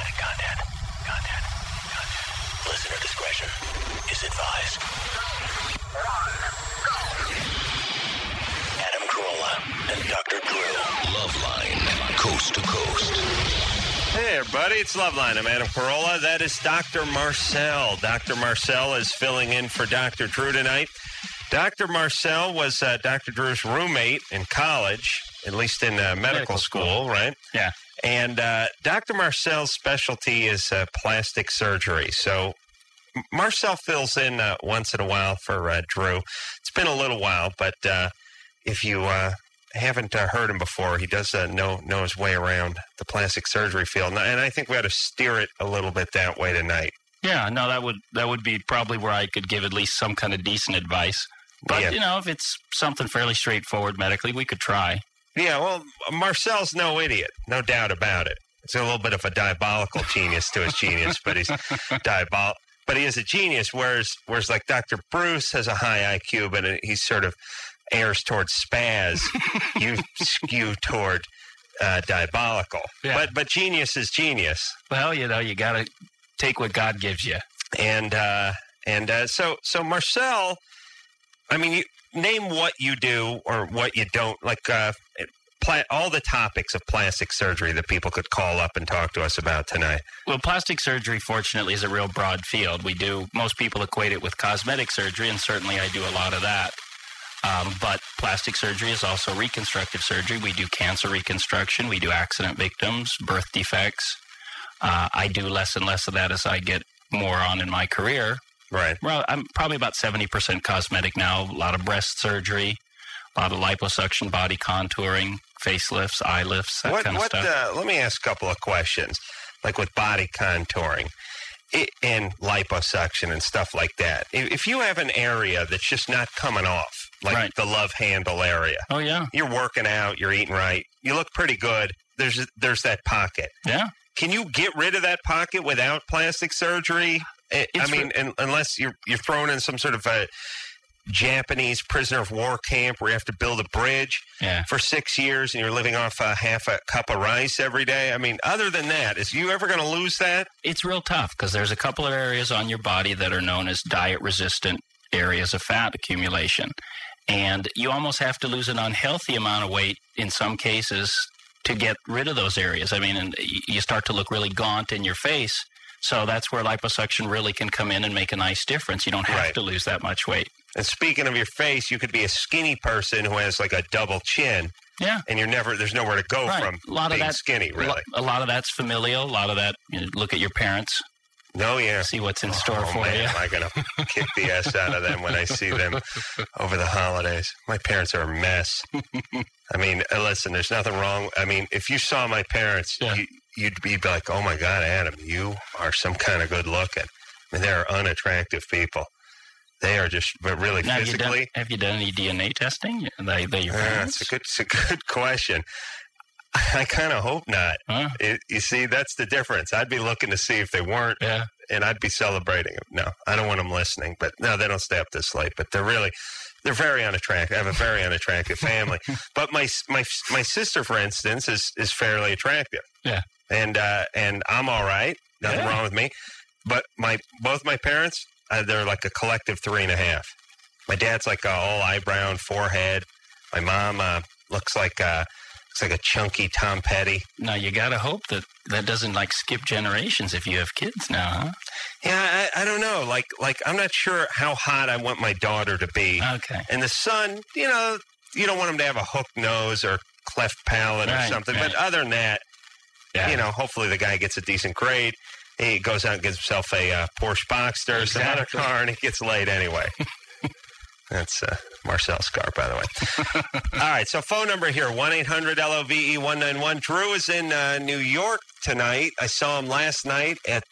explicit content. Listener discretion is advised. Adam Carolla and Dr. Drew. Loveline, coast to coast. Hey, everybody, it's Loveline. I'm Adam Carolla. That is Dr. Marcel. Dr. Marcel is filling in for Dr. Drew tonight. Dr. Marcel was Dr. Drew's roommate in college, at least in medical school, right? Yeah. And Dr. Marcel's specialty is plastic surgery. So Marcel fills in once in a while for Drew. It's been a little while, but if you haven't heard him before, he does know his way around the plastic surgery field. And I think we ought to steer it a little bit that way tonight. Yeah, no, that would be probably where I could give at least some kind of decent advice. But, Yeah. you know, if it's something fairly straightforward medically, we could try. Yeah, well, Marcel's no idiot, no doubt about it. It's a little bit of a diabolical genius to his genius, but he's diabolical. But he is a genius, whereas like Dr. Bruce has a high IQ, but he sort of airs towards spaz. You skew toward diabolical. Yeah. But genius is genius. Well, you know, you got to take what God gives you. And so Marcel, I mean, name what you do or what you don't, like all the topics of plastic surgery that people could call up and talk to us about tonight. Well, plastic surgery, fortunately, is a real broad field. Most people equate it with cosmetic surgery, and certainly I do a lot of that. But plastic surgery is also reconstructive surgery. We do cancer reconstruction. We do accident victims, birth defects. I do less and less of that as I get more on in my career. Right. Well, I'm probably about 70% cosmetic now. A lot of breast surgery, a lot of liposuction, body contouring, facelifts, eye lifts, that kind of stuff. Let me ask a couple of questions, like with body contouring and liposuction and stuff like that. If you have an area that's just not coming off, like Right. the love handle area, Oh, yeah. you're working out, you're eating right, you look pretty good, there's that pocket. Yeah. Can you get rid of that pocket without plastic surgery? Unless you're thrown in some sort of a Japanese prisoner of war camp where you have to build a bridge for 6 years and you're living off half a cup of rice every day. I mean, other than that, is you ever going to lose that? It's real tough because there's a couple of areas on your body that are known as diet-resistant areas of fat accumulation. And you almost have to lose an unhealthy amount of weight in some cases to get rid of those areas. I mean, and you start to look really gaunt in your face. So that's where liposuction really can come in and make a nice difference. You don't have Right. to lose that much weight. And speaking of your face, you could be a skinny person who has like a double chin, Yeah. and there's nowhere to go Right. from A lot of being that, skinny, really. A lot of that's familial. A lot of that, look at your parents, No, yeah. see what's in store for man, you. am I going to kick the ass out of them when I see them over the holidays? My parents are a mess. I mean, listen, there's nothing wrong. I mean, if you saw my parents, Yeah. you'd be like, oh my God, Adam, you are some kind of good looking. I mean, they're unattractive people. They are just really Now, physically. have you done any DNA testing? They your parents? It's a good question. I kind of hope not. Huh? You see, that's the difference. I'd be looking to see if they weren't, Yeah. and I'd be celebrating them. No, I don't want them listening. But no, they don't stay up this late. But they're very unattractive. I have a very unattractive family. But my sister, for instance, is fairly attractive. Yeah. And I'm all right. Nothing Yeah. wrong with me. But both my parents, they're like a collective 3.5. My dad's like all eyebrow and forehead. My mom looks like a chunky Tom Petty. Now, you got to hope that doesn't skip generations if you have kids now, huh? Yeah, I don't know. Like I'm not sure how hot I want my daughter to be. Okay. And the son, you don't want him to have a hooked nose or cleft palate or Right, something. right. But other than that, Yeah. hopefully the guy gets a decent grade. He goes out and gets himself a Porsche Boxster or some other Exactly. car, and he gets laid anyway. That's Marcel Scar, by the way. All right, so phone number here, 1-800-LOVE-191. Drew is in New York tonight. I saw him last night at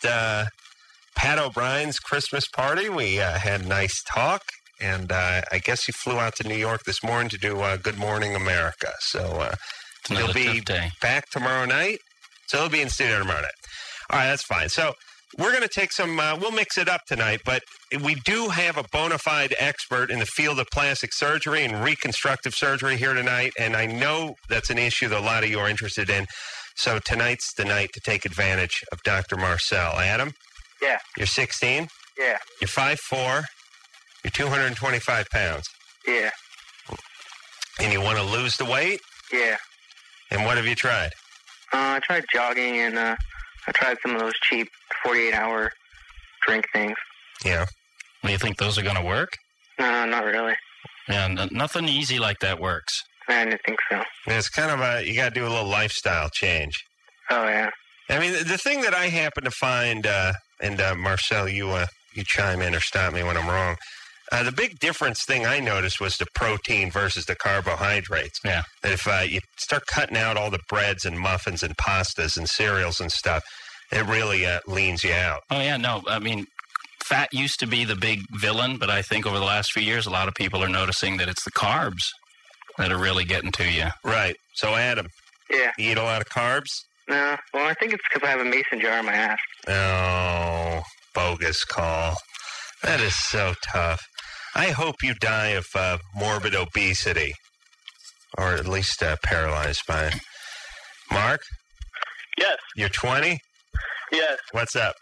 Pat O'Brien's Christmas party. We had a nice talk, and I guess he flew out to New York this morning to do Good Morning America. So It's another he'll be tough day. back tomorrow night. So he'll be in studio tomorrow night. All right, that's fine. So we're going to take some, we'll mix it up tonight, but we do have a bona fide expert in the field of plastic surgery and reconstructive surgery here tonight, and I know that's an issue that a lot of you are interested in. So tonight's the night to take advantage of Dr. Marcel. Adam? Yeah. You're 16? Yeah. You're 5'4". You're 225 pounds. Yeah. And you want to lose the weight? Yeah. And what have you tried? I tried jogging, and I tried some of those cheap 48-hour drink things. Yeah. Do you think those are going to work? No, not really. Yeah, nothing easy like that works. I didn't think so. It's kind of you got to do a little lifestyle change. Oh, yeah. I mean, the thing that I happen to find, and Marcel, you chime in or stop me when I'm wrong. The big difference thing I noticed was the protein versus the carbohydrates. Yeah. That if you start cutting out all the breads and muffins and pastas and cereals and stuff, it really leans you out. Oh, yeah, no, I mean, fat used to be the big villain, but I think over the last few years, a lot of people are noticing that it's the carbs that are really getting to you. Right. So, Adam, Yeah. you eat a lot of carbs? No. Well, I think it's because I have a mason jar in my ass. Oh, bogus call. That is so tough. I hope you die of morbid obesity, or at least paralyzed by it. Mark? Yes. You're 20? Yes. What's up?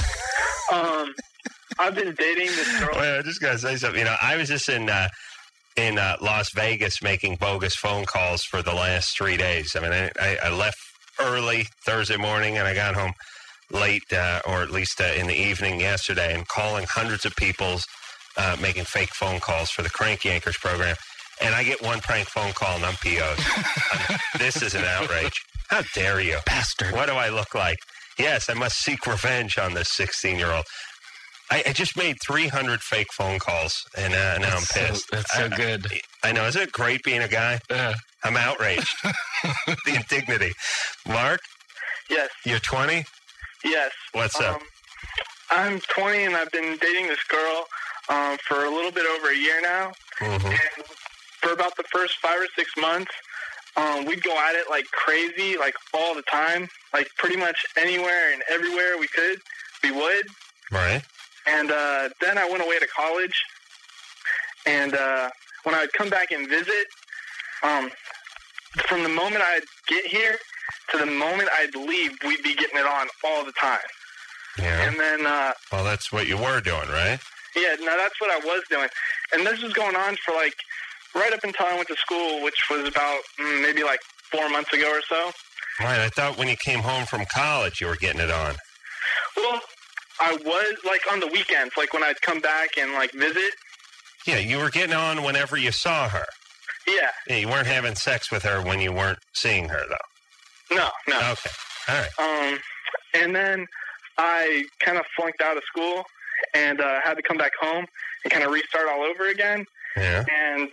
I've been dating this girl. Wait, I just got to say something. You know, I was just in Las Vegas making bogus phone calls for the last 3 days. I mean, I left early Thursday morning, and I got home late, or at least in the evening yesterday, and calling hundreds of people's, making fake phone calls for the Crank Yankers program. And I get one prank phone call, and I'm PO'd. This is an outrage. How dare you? Bastard. What do I look like? Yes, I must seek revenge on this 16-year-old. I just made 300 fake phone calls, and now I'm pissed. That's so good. I know. Isn't it great being a guy? I'm outraged. The indignity. Mark? Yes. You're 20? Yes. What's up? I'm 20, and I've been dating this girl for a little bit over a year now. Mm-hmm. And for about the first 5 or 6 months, we'd go at it like crazy, like all the time, like pretty much anywhere and everywhere we could, we would. Right. And then I went away to college, and when I'd come back and visit, from the moment I'd get here to the moment I'd leave, we'd be getting it on all the time. Yeah. And then, Well, that's what you were doing, right? yeah, no, that's what I was doing. And this was going on for like right up until I went to school, which was about maybe like 4 months ago or so. Right. I thought when you came home from college, you were getting it on. Well, I was like on the weekends, like when I'd come back and like visit. Yeah, you were getting on whenever you saw her. Yeah. Yeah, you weren't having sex with her when you weren't seeing her, though. No. Okay. All right. And then I kind of flunked out of school and had to come back home and kind of restart all over again. Yeah. And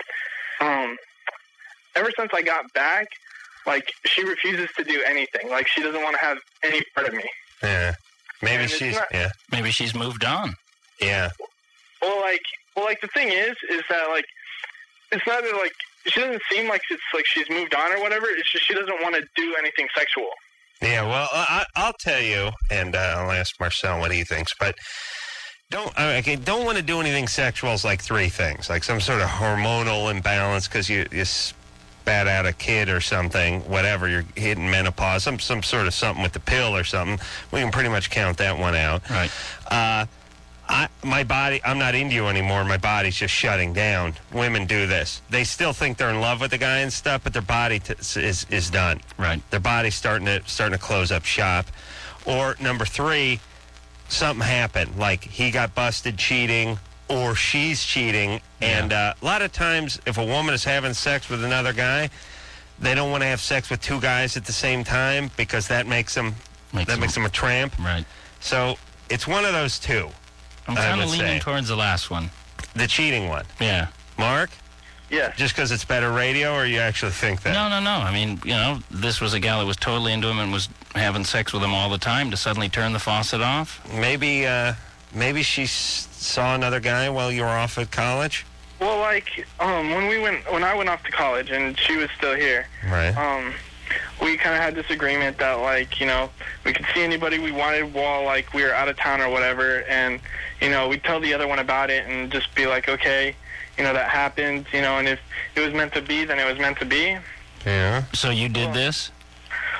ever since I got back, like, she refuses to do anything. Like, she doesn't want to have any part of me. Yeah. Maybe And it's she's... not- Yeah. Maybe she's moved on. Yeah. Well, the thing is that, like, it's not that, like, she doesn't seem like it's like she's moved on or whatever. It's just she doesn't want to do anything sexual. Yeah, well, I'll tell you, and I'll ask Marcel what he thinks, but don't want to do anything sexual is like three things, like some sort of hormonal imbalance because you spat out a kid or something, whatever, you're hitting menopause, some sort of something with the pill or something. We can pretty much count that one out. Right. My body, I'm not into you anymore. My body's just shutting down. Women do this. They still think they're in love with the guy and stuff, but their body is done. Right. Their body's starting to close up shop. Or number three, something happened. Like he got busted cheating or she's cheating. Yeah. And a lot of times if a woman is having sex with another guy, they don't want to have sex with two guys at the same time because that makes them a tramp. Right. So it's one of those two. I'm I kind of would leaning say. towards the last one. The cheating one. Yeah. Mark? Yes. Just because it's better radio, or you actually think that? No. I mean, this was a gal that was totally into him and was having sex with him all the time to suddenly turn the faucet off. Maybe she saw another guy while you were off at college? Well, like, when I went off to college and she was still here, Right. we kind of had this agreement that, like, we could see anybody we wanted while, like, we were out of town or whatever, and, we'd tell the other one about it and just be like, okay, that happened, and if it was meant to be, then it was meant to be. Yeah. So you did this?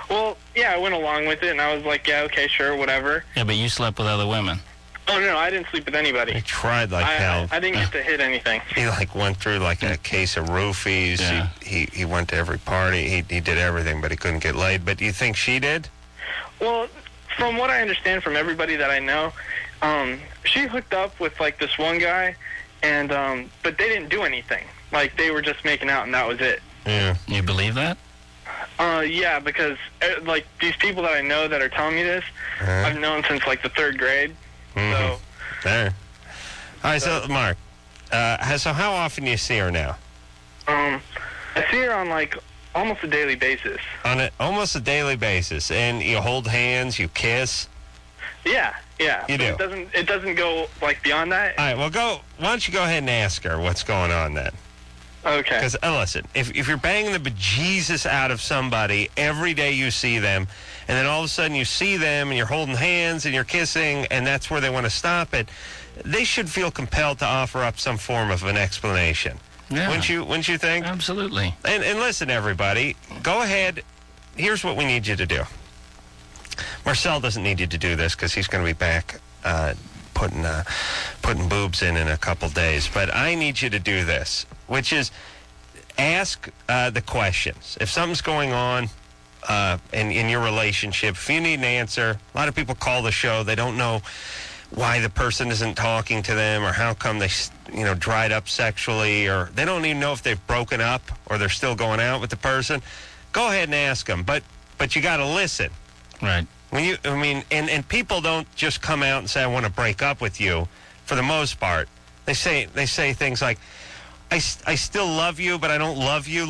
Well, yeah, I went along with it, and I was like, yeah, okay, sure, whatever. Yeah, but you slept with other women. Oh, no, I didn't sleep with anybody. He tried like hell. I didn't get to hit anything. He like went through like a case of roofies. Yeah. He went to every party. He did everything, but he couldn't get laid. But you think she did? Well, from what I understand from everybody that I know, she hooked up with like this one guy, and but they didn't do anything. Like they were just making out, and that was it. Yeah. You believe that? Yeah, because like these people that I know that are telling me this, I've known since like the 3rd grade. So There. All right, so Mark, so how often do you see her now? I see her on like almost a daily basis. On almost a daily basis, and you hold hands, you kiss. Yeah. You do. It doesn't go like beyond that. All right, well, why don't you go ahead and ask her what's going on then? Okay. Because, listen, if you're banging the bejesus out of somebody every day you see them, and then all of a sudden you see them and you're holding hands and you're kissing, and that's where they want to stop it, they should feel compelled to offer up some form of an explanation. Yeah. Wouldn't you think? Absolutely. And listen, everybody, go ahead. Here's what we need you to do. Marcel doesn't need you to do this because he's going to be back putting boobs in a couple days. But I need you to do this, which is ask the questions. If something's going on in your relationship, if you need an answer, a lot of people call the show. They don't know why the person isn't talking to them or how come they, dried up sexually, or they don't even know if they've broken up or they're still going out with the person. Go ahead and ask them, but you got to listen. Right. And people don't just come out and say, I want to break up with you. For the most part, they say things like, I still love you, but I don't love you,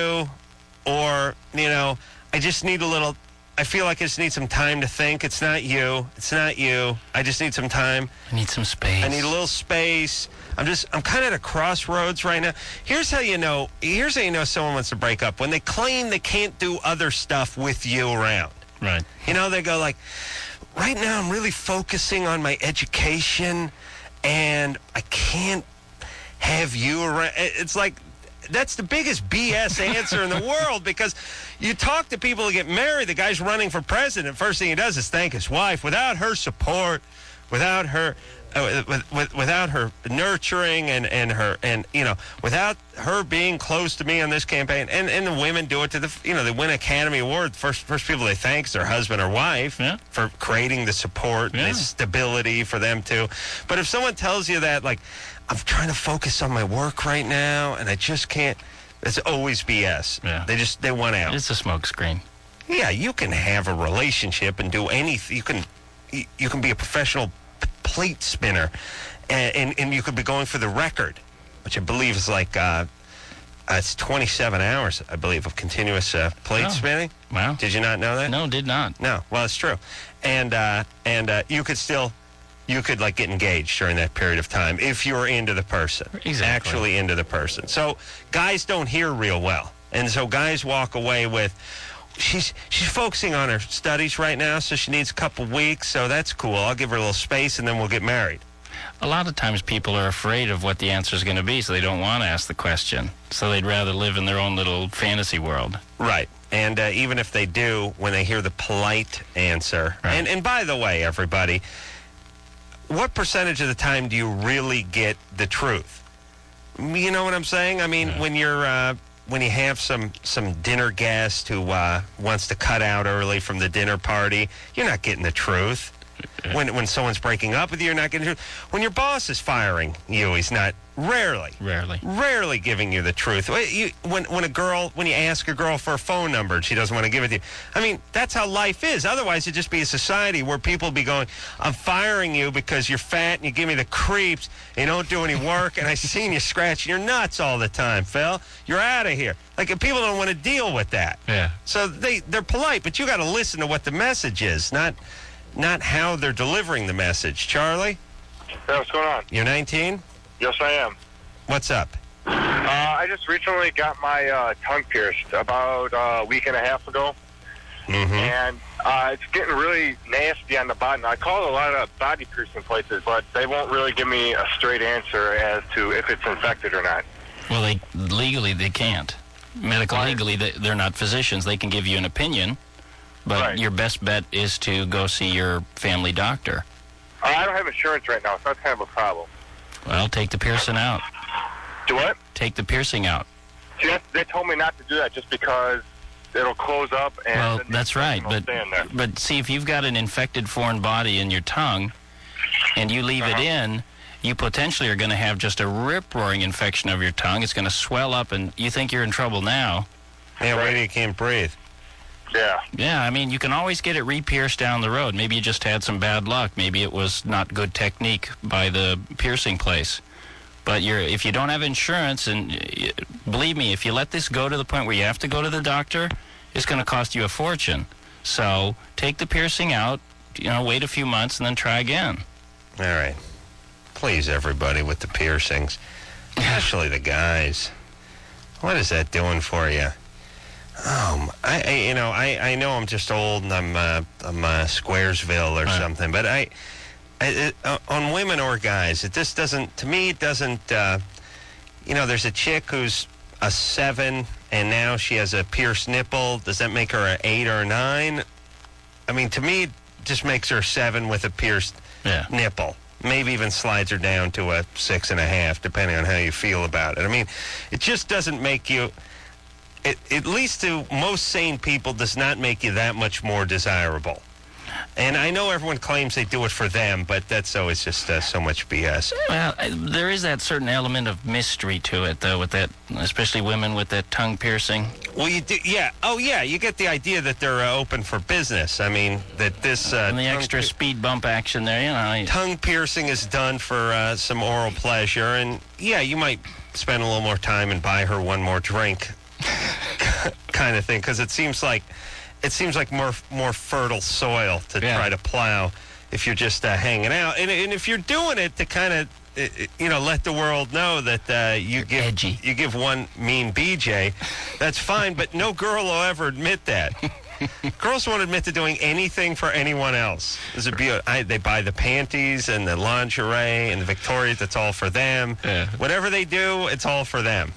or, I just need I feel like I just need some time to think. It's not you. I just need some time. I need some space. I need a little space. I'm kind of at a crossroads right now. Here's how you know someone wants to break up. When they claim they can't do other stuff with you around. Right. They go like, right now I'm really focusing on my education and I can't have you around. It's like, that's the biggest BS answer in the world, because you talk to people who get married. The guy's running for president. First thing he does is thank his wife. Without her support, without her without her nurturing and her, without her being close to me on this campaign, and the women do it to they win Academy Award. First people they thank is their husband or wife for creating the support and the stability for them too. But if someone tells you that, like, I'm trying to focus on my work right now and I just can't, it's always BS. Yeah. They want out. It's a smokescreen. Yeah, you can have a relationship and do anything. You can be a professional plate spinner, and you could be going for the record, which I believe is like it's 27 hours, I believe, of continuous plate spinning. Wow. Did you not know that? No, did not. No. Well, it's true. And you could like get engaged during that period of time if you were into the person. Exactly. Actually into the person. So guys don't hear real well. And so guys walk away with, she's focusing on her studies right now, so she needs a couple weeks, so that's cool. I'll give her a little space and then we'll get married. A lot of times people are afraid of what the answer is going to be, so they don't want to ask the question. So they'd rather live in their own little fantasy world. Right. And even if they do, when they hear the polite answer, right. And by the way, everybody, what percentage of the time do you really get the truth? You know what I'm saying? I mean, when you're when you have some dinner guest who wants to cut out early from the dinner party, you're not getting the truth. When someone's breaking up with you, you're not getting the truth. When your boss is firing you, he's not. Rarely giving you the truth. When you ask a girl for a phone number and she doesn't want to give it to you, I mean, that's how life is. Otherwise, it'd just be a society where people be going, I'm firing you because you're fat and you give me the creeps and you don't do any work and I seen you scratching your nuts all the time, Phil. You're out of here. Like, people don't want to deal with that. Yeah. So they're polite, but you got to listen to what the message is, not how they're delivering the message. Charlie? Yeah, what's going on? You're 19? Yes, I am. What's up? I just recently got my tongue pierced about a week and a half ago. Mm-hmm. And it's getting really nasty on the bottom. I called a lot of body piercing places, but they won't really give me a straight answer as to if it's infected or not. Well, legally they can't. Legally, they're not physicians. They can give you an opinion, But Right. your best bet is to go see your family doctor. I don't have insurance right now, so that's kind of a problem. Well, take the piercing out. Do what? Take the piercing out. See, they told me not to do that just because it'll close up and Well, the that's right. will stay in there. But see, if you've got an infected foreign body in your tongue and you leave it in, you potentially are going to have just a rip-roaring infection of your tongue. It's going to swell up, and you think you're in trouble now. Yeah, maybe you can't breathe. Yeah. Yeah, I mean, you can always get it re-pierced down the road. Maybe you just had some bad luck. Maybe it was not good technique by the piercing place. But if you don't have insurance, and believe me, if you let this go to the point where you have to go to the doctor, it's going to cost you a fortune. So take the piercing out, wait a few months, and then try again. All right. Please, everybody with the piercings, especially the guys. What is that doing for you? I know I'm just old and I'm Squaresville or something, but on women or guys, it just doesn't. To me, it doesn't. There's a chick who's a 7 and now she has a pierced nipple. Does that make her an 8 or a 9? I mean, to me, it just makes her a 7 with a pierced nipple. Maybe even slides her down to a 6.5, depending on how you feel about it. I mean, it just doesn't make you. At least to most sane people, does not make you that much more desirable. And I know everyone claims they do it for them, but that's always just so much BS. Well, there is that certain element of mystery to it, though, with that, especially women with that tongue piercing. Well, you do, yeah. Oh, yeah. You get the idea that they're open for business. I mean, that this and the extra speed bump action there, tongue piercing is done for some oral pleasure, and yeah, you might spend a little more time and buy her one more drink, kind of thing, because it seems like more fertile soil to try to plow if you're just hanging out, and if you're doing it to kind of let the world know that you give one mean BJ, that's fine. But no girl will ever admit that. Girls won't admit to doing anything for anyone else. They buy the panties and the lingerie and the Victorias. That's all for them. Yeah. Whatever they do, it's all for them.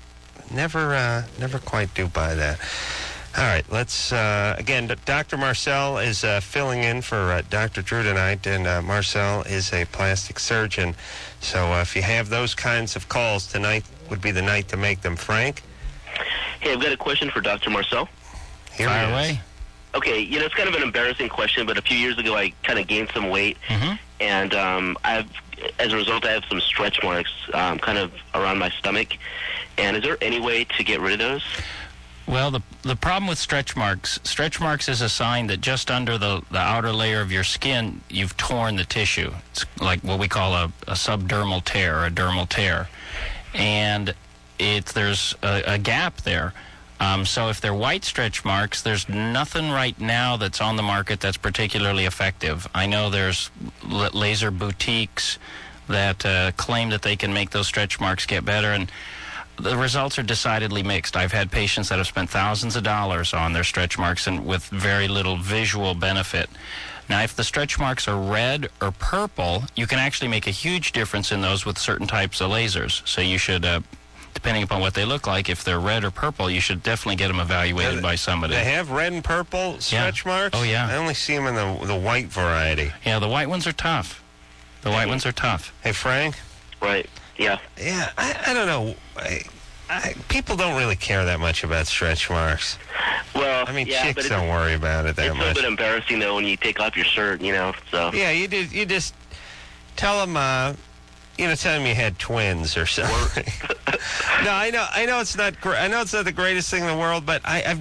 Never quite do buy that. All right, let's, again, Dr. Marcel is filling in for Dr. Drew tonight, and Marcel is a plastic surgeon. So if you have those kinds of calls, tonight would be the night to make them. Frank? Hey, I've got a question for Dr. Marcel. Fire away. Okay, it's kind of an embarrassing question, but a few years ago I kind of gained some weight, and as a result I have some stretch marks kind of around my stomach. And is there any way to get rid of those? Well, the problem with stretch marks is a sign that just under the outer layer of your skin, you've torn the tissue. It's like what we call a subdermal tear or a dermal tear. And there's a gap there. So if they're white stretch marks, there's nothing right now that's on the market that's particularly effective. I know there's laser boutiques that claim that they can make those stretch marks get better, and the results are decidedly mixed. I've had patients that have spent thousands of dollars on their stretch marks and with very little visual benefit. Now, if the stretch marks are red or purple, you can actually make a huge difference in those with certain types of lasers. So you should, depending upon what they look like, if they're red or purple, you should definitely get them evaluated by somebody. They have red and purple stretch marks? Oh, yeah. I only see them in the white variety. Yeah, the white ones are tough. White ones are tough. Hey, Frank? Right. Yeah. Yeah, I don't know. People don't really care that much about stretch marks. Well, I mean, chicks don't worry about it that much. It's a little bit embarrassing, though, when you take off your shirt, so. Yeah, you just tell them, tell them you had twins or something. No, I know it's not great. I know it's not the greatest thing in the world, but I've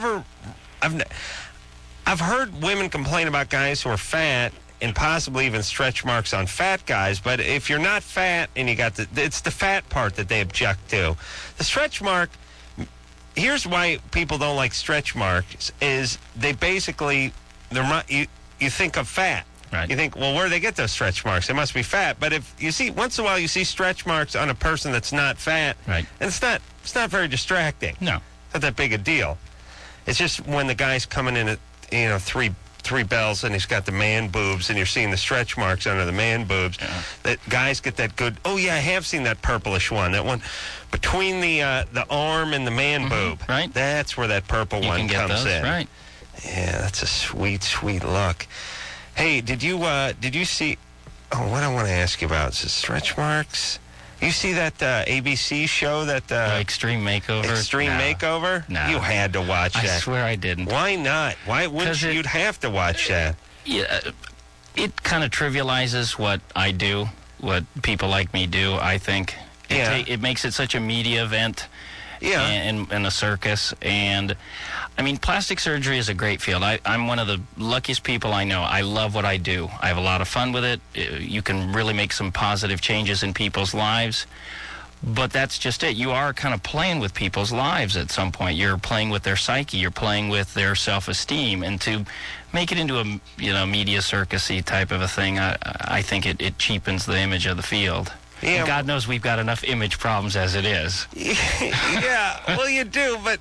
heard women complain about guys who are fat and possibly even stretch marks on fat guys. But if you're not fat and you got it's the fat part that they object to. The stretch mark, here's why people don't like stretch marks, is they basically, you think of fat. Right. You think, well, where do they get those stretch marks? They must be fat. But if you see, once in a while you see stretch marks on a person that's not fat, right, and it's not very distracting. No. It's not that big a deal. It's just when the guy's coming in at, three bells and he's got the man boobs and you're seeing the stretch marks under the man boobs, that guys get that good, oh yeah, I have seen that purplish one, that one between the arm and the man boob. Right. That's where that purple one comes in. Right. Yeah, that's a sweet, sweet look. Hey, did you see? Oh, what I want to ask you about is the stretch marks. You see that ABC show that Extreme Makeover? Extreme Makeover? No. You had to watch that. I swear I didn't. Why not? Why wouldn't you? You'd have to watch that. Yeah, it kind of trivializes what I do, what people like me do, I think. It makes it such a media event. Yeah. In a circus. And, I mean, plastic surgery is a great field. I'm one of the luckiest people I know. I love what I do. I have a lot of fun with it. You can really make some positive changes in people's lives. But that's just it. You are kind of playing with people's lives at some point. You're playing with their psyche. You're playing with their self-esteem. And to make it into a media circus-y type of a thing, I think it cheapens the image of the field. Yeah, and God knows we've got enough image problems as it is. Yeah, well, you do, but,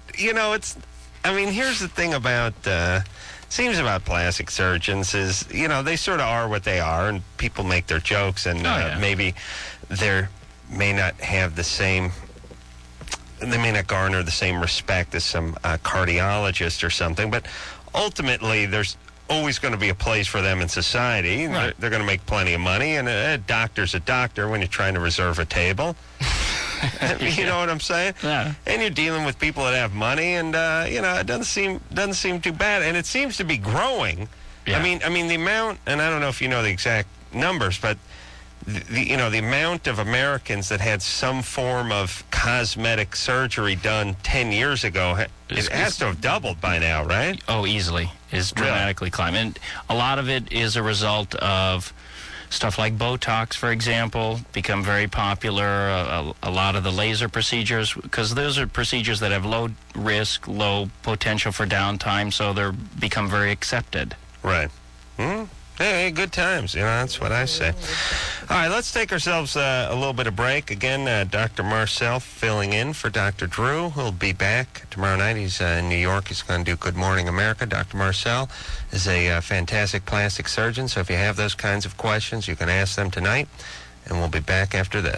here's the thing about, seems about plastic surgeons is, they sort of are what they are, and people make their jokes, and maybe they may not have the same, they may not garner the same respect as some cardiologist or something, but ultimately there's always going to be a place for them in society. Right. They're going to make plenty of money, and a doctor's a doctor when you're trying to reserve a table. You know what I'm saying? Yeah. And you're dealing with people that have money, and it doesn't seem too bad, and it seems to be growing. Yeah. I mean the amount, and I don't know if you know the exact numbers, but the amount of Americans that had some form of cosmetic surgery done 10 years ago, it has to have doubled by now, right? Oh, easily. Is dramatically climbing. And a lot of it is a result of stuff like Botox, for example, become very popular. A lot of the laser procedures, because those are procedures that have low risk, low potential for downtime, so they're become very accepted. Right. Hey, good times. That's what I say. All right, let's take ourselves a little bit of break. Again, Dr. Marcel filling in for Dr. Drew. He'll be back tomorrow night. He's in New York. He's going to do Good Morning America. Dr. Marcel is a fantastic plastic surgeon, so if you have those kinds of questions, you can ask them tonight, and we'll be back after this.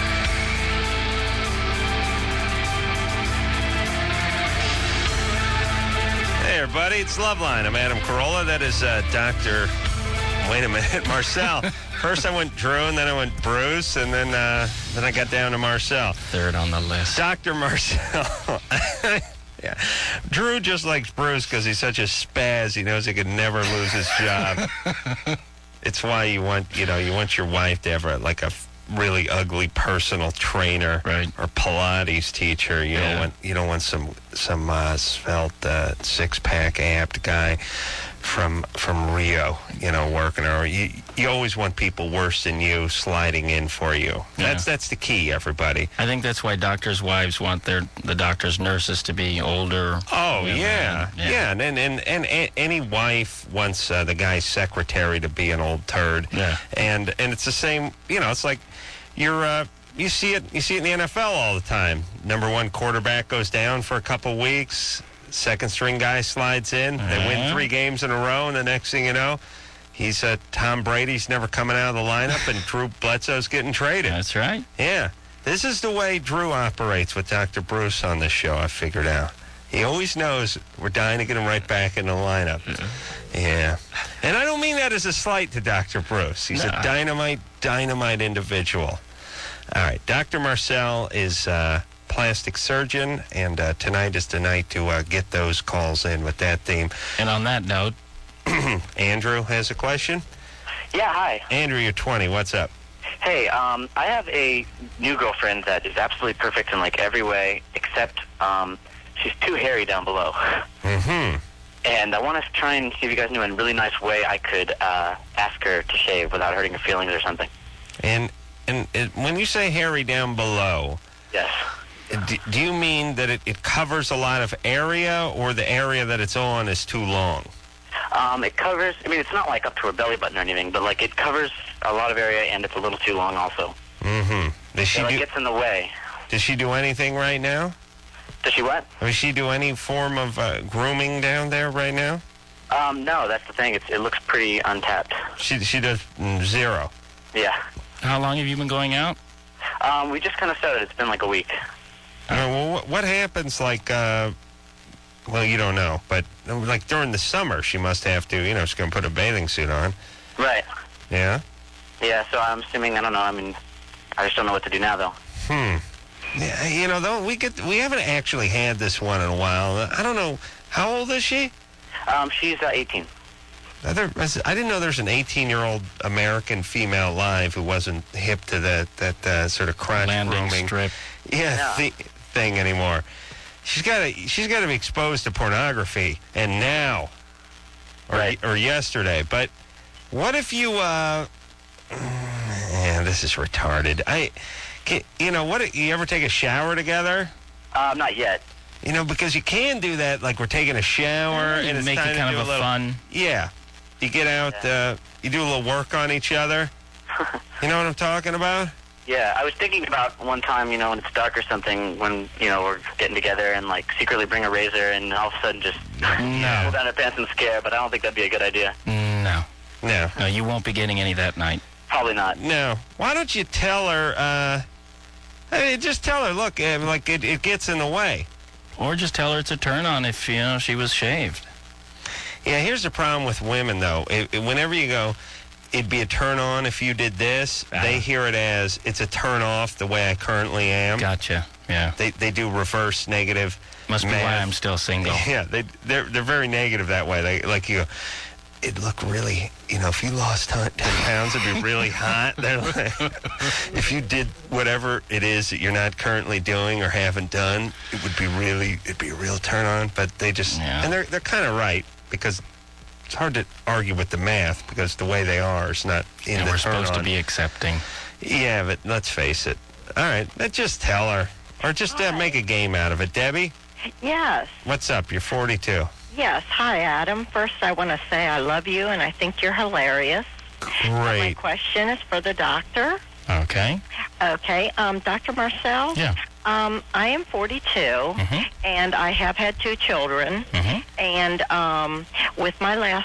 Hey, everybody, it's Loveline. I'm Adam Carolla. That is Dr. Wait a minute, Marcel. First I went Drew, and then I went Bruce, and then I got down to Marcel. Third on the list. Dr. Marcel. Yeah. Drew just likes Bruce because he's such a spaz. He knows he could never lose his job. It's why you want your wife to have a really ugly personal trainer, right, or Pilates teacher. You don't want some svelte six-pack apt guy from Rio, working. Or you always want people worse than you sliding in for you. Yeah. That's the key, everybody. I think that's why doctors' wives want the doctors' nurses to be older. Oh yeah. And any wife wants the guy's secretary to be an old turd. Yeah. And it's the same. It's like you see it in the NFL all the time. Number one quarterback goes down for a couple weeks. Second string guy slides in. They win 3 games in a row, and the next thing you know, he's Tom Brady's never coming out of the lineup, and Drew Bledsoe's getting traded. That's right. Yeah. This is the way Drew operates with Dr. Bruce on this show, I figured out. He always knows we're dying to get him right back in the lineup. Yeah. And I don't mean that as a slight to Dr. Bruce. He's a dynamite individual. All right. Dr. Marcel is plastic surgeon, and tonight is the night to get those calls in with that theme. And on that note, Andrew has a question. Yeah, hi. Andrew, you're 20. What's up? Hey, I have a new girlfriend that is absolutely perfect in every way, except she's too hairy down below. Mm-hmm. And I want to try and see if you guys knew a really nice way I could ask her to shave without hurting her feelings or something. And when you say hairy down below, yes. Do you mean that it covers a lot of area, or the area that it's on is too long? It covers, it's not up to her belly button or anything, but it covers a lot of area, and it's a little too long also. Mm-hmm. It gets in the way. Does she do anything right now? Does she what? Does she do any form of grooming down there right now? No, that's the thing. It looks pretty untapped. She does zero. Yeah. How long have you been going out? We just kind of started. It's been a week. Well, what happens Well, you don't know, but like during the summer, she must have to. She's going to put a bathing suit on. Right. Yeah. Yeah. So I'm assuming. I don't know. I mean, I just don't know what to do now, though. Yeah. Though we haven't actually had this one in a while. I don't know. How old is she? She's 18. I didn't know there's an 18-year-old American female live who wasn't hip to that sort of crotch landing grooming strip. Thing anymore. She's got to be exposed to pornography, and now, or yesterday. But what if you? This is retarded. What? You ever take a shower together? Not yet. Because you can do that. Like we're taking a shower, and it's make time it kind to of do a fun. Yeah, you get out. You do a little work on each other. You know what I'm talking about? Yeah, I was thinking about one time, when it's dark or something, when, we're getting together and, secretly bring a razor and all of a sudden just pull down our pants and scare, but I don't think that'd be a good idea. No, you won't be getting any that night. Probably not. No. Why don't you tell her, just tell her, look, it gets in the way. Or just tell her it's a turn-on if, she was shaved. Yeah, here's the problem with women, though. Whenever you go, it'd be a turn-on if you did this. They hear it as it's a turn-off the way I currently am. Gotcha. Yeah. They do reverse negative. Must be why I'm still single. Yeah, they're very negative that way. It'd look really, if you lost 10 pounds, it'd be really hot. They're like, if you did whatever it is that you're not currently doing or haven't done, it'd be a real turn-on. But they just, and they're kind of right, because it's hard to argue with the math because the way they are is not in the turn-on. We're supposed to be accepting. Yeah, but let's face it. All right, just tell her. Or just make a game out of it. Debbie? Yes. What's up? You're 42. Yes. Hi, Adam. First, I want to say I love you, and I think you're hilarious. Great. My question is for the doctor. Okay. Okay. Dr. Marcel? Yeah. I am 42, and I have had 2 children. And with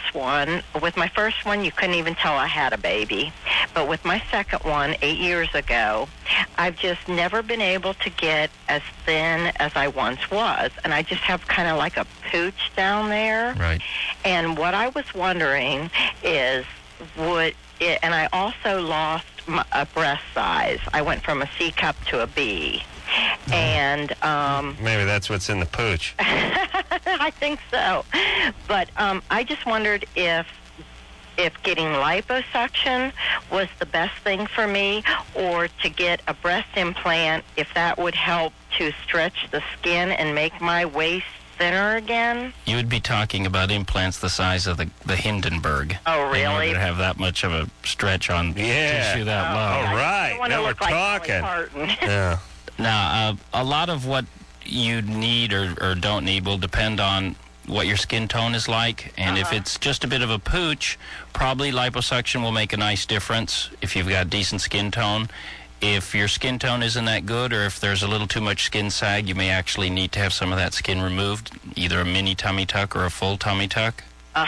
my first one, you couldn't even tell I had a baby. But with my second one, 8 years ago, I've just never been able to get as thin as I once was. And I just have kind of like a pooch down there. Right. And what I was wondering is, and I also lost a breast size. I went from a C cup to a B. And maybe that's what's in the pooch. I think so. But I just wondered if getting liposuction was the best thing for me, or to get a breast implant, if that would help to stretch the skin and make my waist thinner again. You would be talking about implants the size of the Hindenburg. Oh, really? In order to have that much of a stretch on tissue that low. All right. Now we're talking. Yeah. Now, a lot of what you need or don't need will depend on what your skin tone is like. And if it's just a bit of a pooch, probably liposuction will make a nice difference if you've got decent skin tone. If your skin tone isn't that good, or if there's a little too much skin sag, you may actually need to have some of that skin removed, either a mini tummy tuck or a full tummy tuck.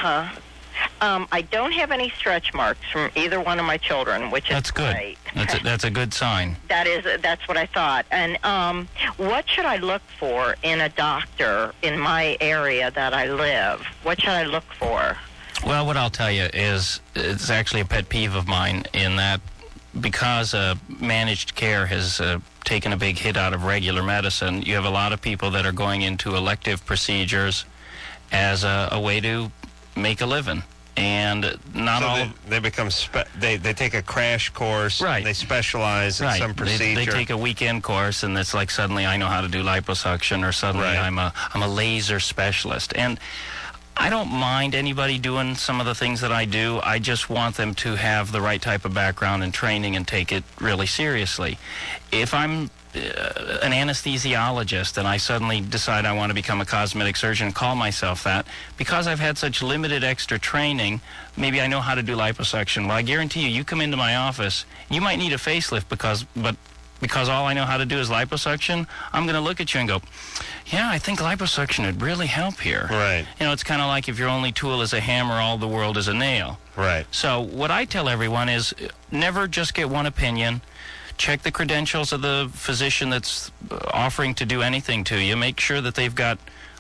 I don't have any stretch marks from either one of my children, which is great. That's a good sign. That's what I thought. And what should I look for in a doctor in my area that I live? What should I look for? Well, what I'll tell you is it's actually a pet peeve of mine in that because managed care has taken a big hit out of regular medicine, you have a lot of people that are going into elective procedures as a way to make a living. And they become they take a crash course, right? And they specialize in some procedure. They take a weekend course, and it's like suddenly I know how to do liposuction, or suddenly I'm a laser specialist. And I don't mind anybody doing some of the things that I do. I just want them to have the right type of background and training and take it really seriously. If I'm an anesthesiologist and I suddenly decide I want to become a cosmetic surgeon, call myself that, because I've had such limited extra training, maybe I know how to do liposuction. Well, I guarantee you come into my office, you might need a facelift because all I know how to do is liposuction. I'm going to look at you and go, yeah, I think liposuction would really help here. Right. It's kind of like if your only tool is a hammer, all the world is a nail. Right. So what I tell everyone is never just get one opinion. Check the credentials of the physician that's offering to do anything to you. Make sure that they've got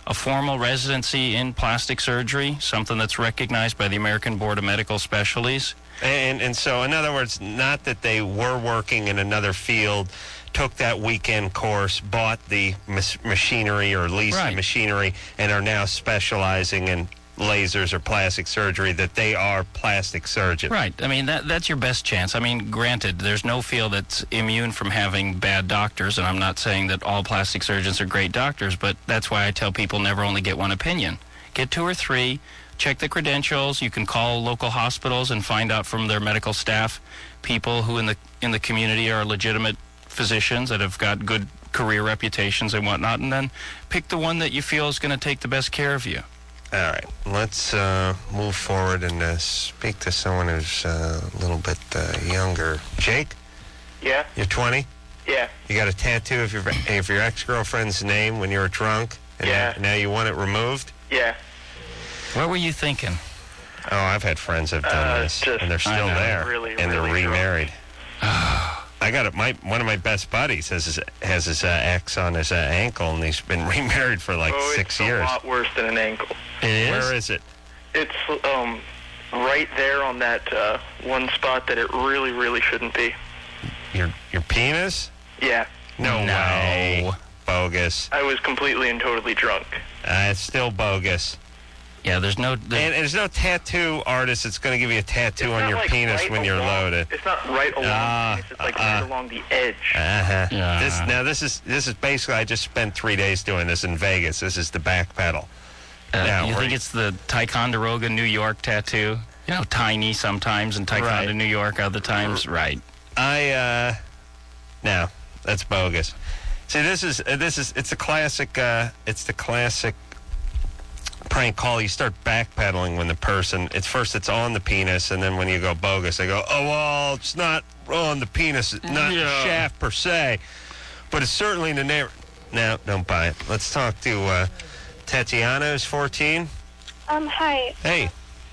a formal residency in plastic surgery, something that's recognized by the American Board of Medical Specialties. And so, in other words, not that they were working in another field, took that weekend course, bought the machinery or leased the machinery, and are now specializing in lasers or plastic surgery, that they are plastic surgeons. Right. I mean, that's your best chance. I mean, granted, there's no field that's immune from having bad doctors, and I'm not saying that all plastic surgeons are great doctors, but that's why I tell people never only get one opinion. Get 2 or 3, check the credentials. You can call local hospitals and find out from their medical staff people who in the community are legitimate physicians that have got good career reputations and whatnot, and then pick the one that you feel is going to take the best care of you. All right, let's move forward and speak to someone who's a little bit younger. Jake? Yeah? You're 20? Yeah. You got a tattoo of your ex-girlfriend's name when you were drunk? And Yeah. Now you want it removed? Yeah. What were you thinking? Oh, I've had friends that have done this, and they're still there, really, and they're really remarried. I got it. One of my best buddies has his ex on his ankle, and he's been remarried for like 6 years. It's a lot worse than an ankle. It is? Where is it? It's right there on that one spot that it really, really shouldn't be. Your penis? Yeah. No way. Bogus. I was completely and totally drunk. It's still bogus. Yeah, there's no tattoo artist that's going to give you a tattoo on your like penis right when you're along, loaded. It's not right along the penis, it's like right along the edge. Yeah. This is basically, I just spent 3 days doing this in Vegas. This is the back pedal. You think it's the Ticonderoga, New York tattoo? You know, tiny sometimes, and Ticonderoga, New York other times. Right. No, that's bogus. See, it's a classic. It's the classic prank call. You start backpedaling when it's on the penis, and then when you go bogus, they go, oh, well, it's not on the penis, not the shaft per se, but it's certainly in the neighborhood. No, don't buy it. Let's talk to Tatiana, who's 14. Hi. Hey.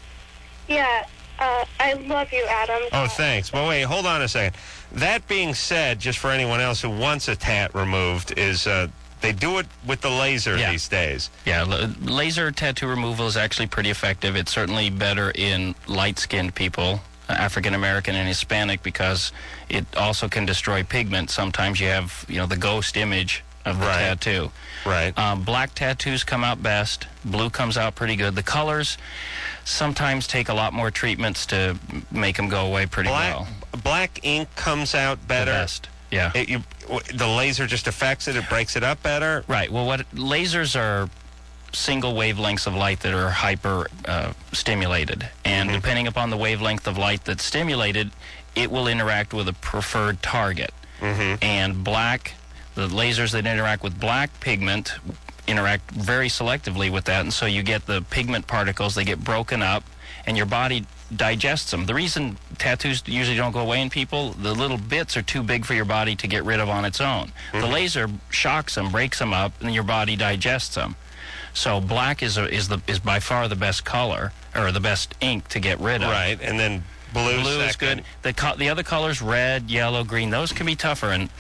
Yeah, I love you, Adam. Oh, thanks. Well, wait, hold on a second. That being said, just for anyone else who wants a tat removed, is they do it with the laser these days. Yeah, laser tattoo removal is actually pretty effective. It's certainly better in light-skinned people, African American and Hispanic, because it also can destroy pigment. Sometimes you have, the ghost image of the tattoo. Right. Black tattoos come out best. Blue comes out pretty good. The colors sometimes take a lot more treatments to make them go away pretty well. Black ink comes out better. The best. Yeah. The laser just affects it. It breaks it up better. Right. Well, lasers are single wavelengths of light that are hyper stimulated, and depending upon the wavelength of light that's stimulated, it will interact with a preferred target. And the lasers that interact with black pigment interact very selectively with that, and so you get the pigment particles. They get broken up, and your body digests them. The reason tattoos usually don't go away in people, the little bits are too big for your body to get rid of on its own. The laser shocks them, breaks them up, and your body digests them. So black is by far the best color, or the best ink to get rid of. Right, and then blue is good. The other colors, red, yellow, green, those can be tougher, and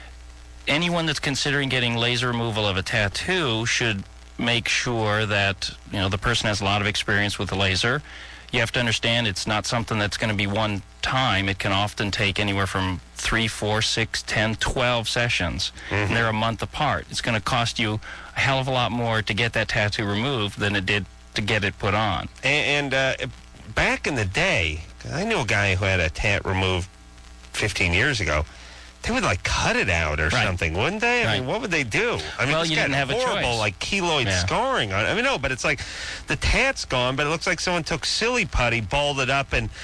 anyone that's considering getting laser removal of a tattoo should make sure that the person has a lot of experience with the laser. You have to understand it's not something that's going to be one time. It can often take anywhere from 3, 4, 6, 10, 12 sessions. And they're a month apart. It's going to cost you a hell of a lot more to get that tattoo removed than it did to get it put on. And back in the day, I knew a guy who had a tat removed 15 years ago. They would cut it out or something, wouldn't they? I mean, what would they do? I mean, you didn't have a horrible, choice. Keloid scarring on it. I mean, no, but it's like the tat's gone, but it looks like someone took silly putty, balled it up, and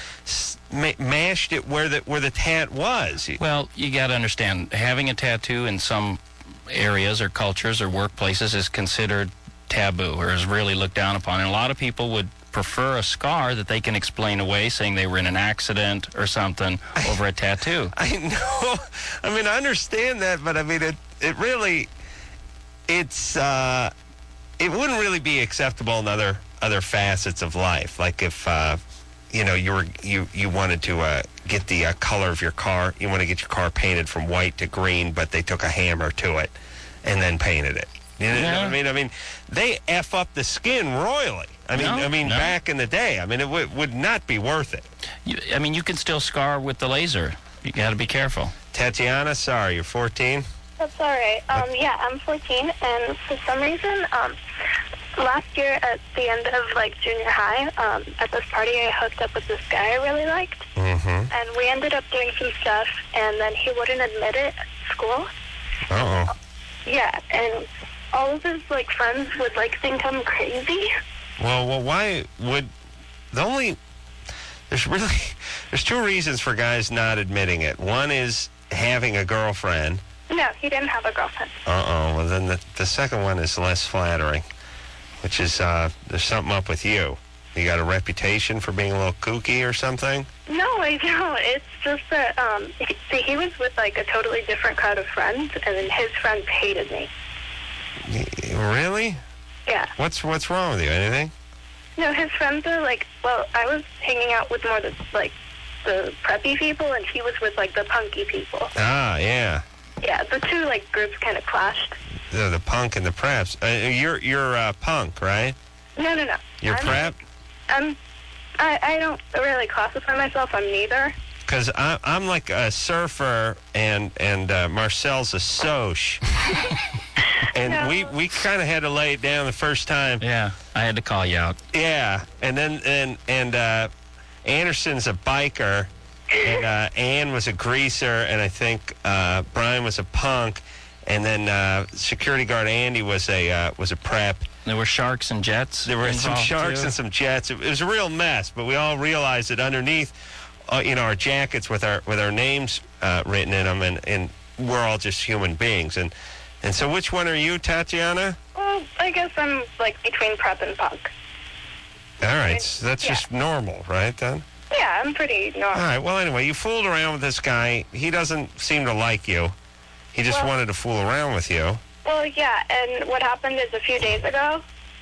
mashed it where the tat was. Well, you got to understand, having a tattoo in some areas or cultures or workplaces is considered taboo or is really looked down upon, and a lot of people would prefer a scar that they can explain away, saying they were in an accident or something over a tattoo. I know. I mean, I understand that, but I mean, it wouldn't really be acceptable in other facets of life. Like if you wanted to get the color of your car, you want to get your car painted from white to green, but they took a hammer to it and then painted it. You know what I mean? I mean, they F up the skin royally. I mean, back in the day. I mean, it would not be worth it. You can still scar with the laser. You got to be careful. Tatiana, sorry, you're 14? That's all right. Yeah, I'm 14, and for some reason, last year at the end of, junior high, at this party, I hooked up with this guy I really liked. Mm-hmm. And we ended up doing some stuff, and then he wouldn't admit it at school. Uh-oh. Yeah, and all of his, friends would, think I'm crazy. Well, why would... There's two reasons for guys not admitting it. One is having a girlfriend. No, he didn't have a girlfriend. Uh-oh. Well, then the second one is less flattering, which is there's something up with you. You got a reputation for being a little kooky or something? No, I don't. It's just that he was with, a totally different crowd of friends, and then his friends hated me. Really? Yeah. What's wrong with you? Anything? No, his friends are I was hanging out with more the preppy people, and he was with the punky people. Ah, yeah. Yeah, the two groups kind of clashed. The punk and the preps. You're punk, right? No. You're prep? I don't really classify myself. I'm neither. Because I'm like a surfer, and Marcel's a soch. And no. we kind of had to lay it down the first time. Yeah, I had to call you out. Yeah, and then Anderson's a biker, and Ann was a greaser, and I think Brian was a punk, and then security guard Andy was a prep. There were sharks and jets. There were some sharks too. and some jets. It was a real mess, but we all realized that underneath, our jackets with our names written in them, and we're all just human beings. And so, which one are you, Tatiana? Well, I guess I'm between prep and punk. All right, so that's just normal, right? Then. Yeah, I'm pretty normal. All right. Well, anyway, you fooled around with this guy. He doesn't seem to like you. He just wanted to fool around with you. Well, yeah, and what happened is a few days ago,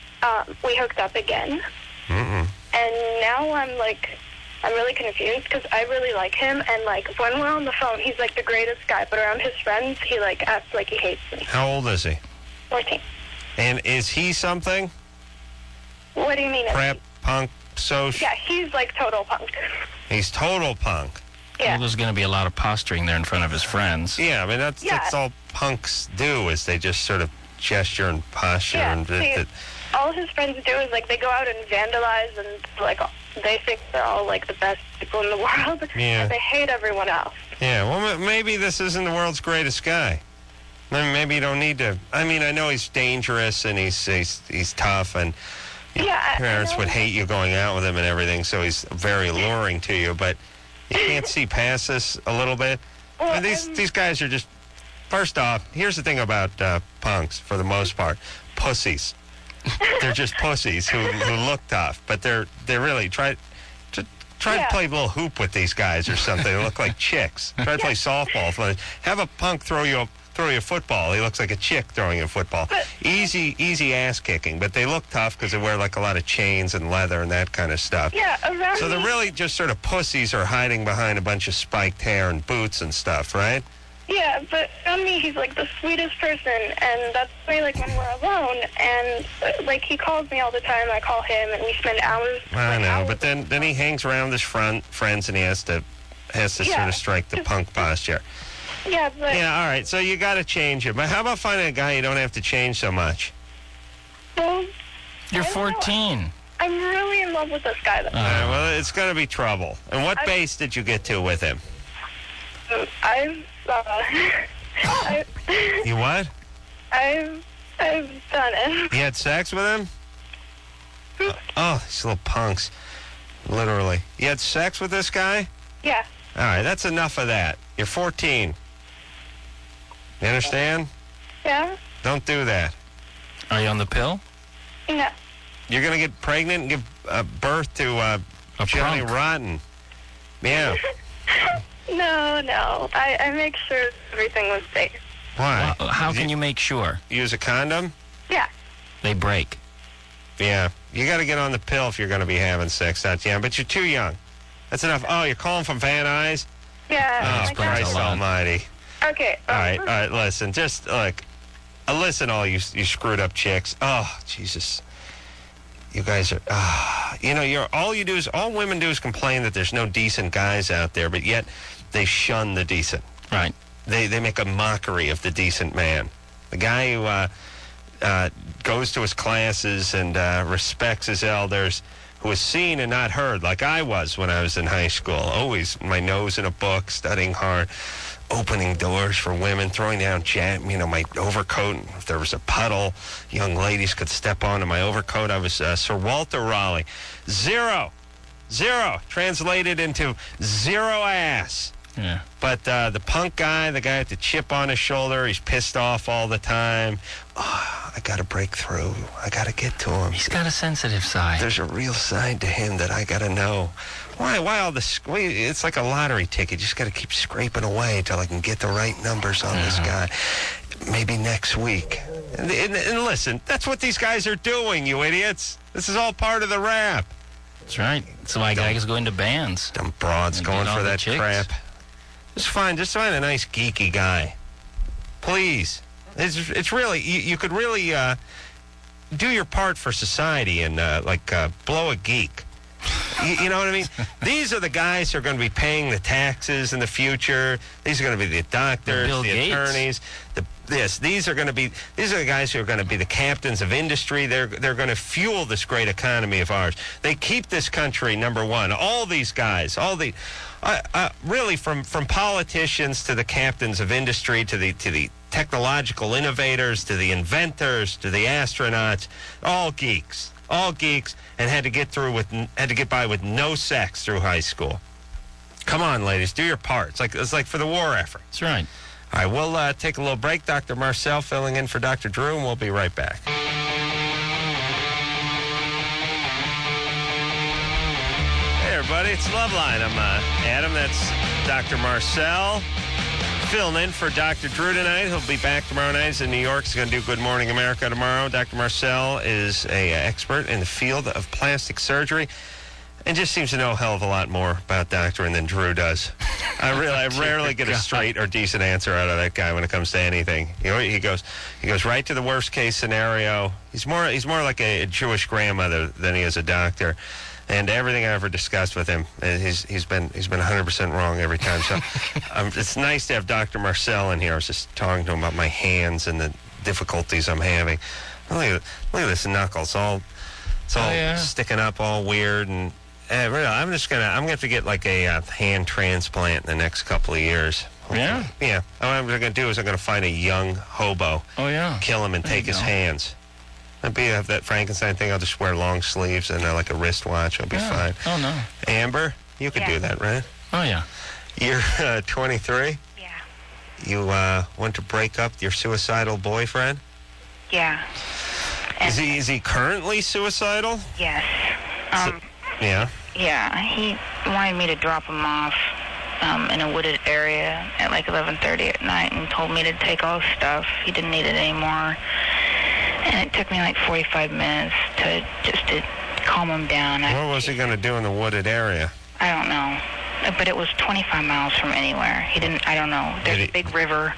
we hooked up again. Mm-mm. And now I'm really confused because I really like him, and when we're on the phone, he's the greatest guy, but around his friends, he acts like he hates me. How old is he? 14. And is he something? What do you mean? Prep, punk, soch? Yeah, he's total punk. He's total punk. Yeah. Well, there's going to be a lot of posturing there in front of his friends. Yeah, I mean, that's all punks do, is they just sort of gesture and posture. Yeah, and all his friends do is, they go out and vandalize, and, they think they're all, the best people in the world. Yeah. And they hate everyone else. Yeah, well, maybe this isn't the world's greatest guy. Maybe you don't need to. I mean, I know he's dangerous, and he's tough, and your parents would hate you going out with him and everything, so he's very alluring to you, but you can't see past this a little bit. Well, I mean, these guys are just, first off, here's the thing about punks, for the most part, pussies. They're just pussies who look tough, but they're really try to play a little hoop with these guys or something. They look like chicks. Try to play softball. Have a punk throw you a football. He looks like a chick throwing a football. Easy ass kicking, but they look tough because they wear a lot of chains and leather and that kind of stuff. Yeah, around so they're really just sort of pussies or hiding behind a bunch of spiked hair and boots and stuff, right? Yeah, but around me, he's the sweetest person, and that's why when we're alone, and he calls me all the time. I call him, and we spend hours. I know, but then he hangs around his friends, and he has to sort of strike the punk posture. Yeah, but all right. So you got to change it. But how about finding a guy you don't have to change so much? Well, you're 14. I'm really in love with this guy. Though. Well, it's going to be trouble. And what base did you get to with him? You what? I've done it. You had sex with him? Oh, these little punks. Literally. You had sex with this guy? Yeah. All right, that's enough of that. You're 14. You understand? Yeah. Don't do that. Are you on the pill? No. You're going to get pregnant and give birth to Johnny punk. Rotten. Yeah. No. I make sure everything was safe. Why? Well, how can you make sure? Use a condom? Yeah. They break. Yeah. You got to get on the pill if you're going to be having sex, Tatiana. But you're too young. That's enough. Oh, you're calling from Van Nuys? Yeah. Oh, Christ almighty. Okay. All right. Listen, just look. Listen, all you screwed up chicks. Oh, Jesus. You guys are, all women do is complain that there's no decent guys out there, but yet they shun the decent. Right. They make a mockery of the decent man. The guy who goes to his classes and respects his elders, who is seen and not heard, like I was when I was in high school. Always my nose in a book, studying hard, opening doors for women, throwing down my overcoat. If there was a puddle, young ladies could step onto my overcoat. I was Sir Walter Raleigh. Zero. Translated into zero ass. Yeah. But the punk guy, the guy with the chip on his shoulder, he's pissed off all the time. Oh, I got to break through. I got to get to him. He's got a sensitive side. There's a real side to him that I got to know. Why all this? It's like a lottery ticket. You just got to keep scraping away until I can get the right numbers on this guy. Maybe next week. And listen, that's what these guys are doing, you idiots. This is all part of the rap. That's right. That's why guys go into bands. Dumb broads going for that crap. Just find a nice geeky guy, please. It's really you could really do your part for society and blow a geek. You know what I mean? These are the guys who are going to be paying the taxes in the future. These are going to be the doctors, the attorneys. These are the guys who are going to be the captains of industry. They're going to fuel this great economy of ours. They keep this country number one. All these guys, really from politicians to the captains of industry to the technological innovators to the inventors to the astronauts, all geeks, and had to get by with no sex through high school. Come on, ladies, do your part. It's like for the war effort. That's right. All right, we'll take a little break. Dr. Marcel filling in for Dr. Drew, and we'll be right back. Hey, everybody, it's Loveline. I'm Adam. That's Dr. Marcel filling in for Dr. Drew tonight. He'll be back tomorrow night. He's in New York. He's going to do Good Morning America tomorrow. Dr. Marcel is an expert in the field of plastic surgery and just seems to know a hell of a lot more about doctoring than Drew does. I rarely get a straight or decent answer out of that guy when it comes to anything. You know, he goes right to the worst case scenario. He's more like a Jewish grandmother than he is a doctor. And everything I ever discussed with him, he's been 100% wrong every time. So it's nice to have Dr. Marcel in here. I was just talking to him about my hands and the difficulties I'm having. Look at this knuckles, all sticking up, all weird, and really, I'm gonna have to get like a hand transplant in the next couple of years. Yeah. Yeah. What I'm gonna do is I'm gonna find a young hobo. Oh yeah. Kill him and take his hands. I'd have that Frankenstein thing. I'll just wear long sleeves and like a wristwatch. I'll be fine. Oh, no. Amber, you could do that, right? Oh, yeah. You're 23? Yeah. You want to break up your suicidal boyfriend? Yeah. Is he currently suicidal? Yes. Yeah. Yeah, he wanted me to drop him off in a wooded area at like 11:30 at night and told me to take all his stuff. He didn't need it anymore. And it took me like 45 minutes to calm him down. What was he going to do in the wooded area? I don't know. But it was 25 miles from anywhere. I don't know. There's a big river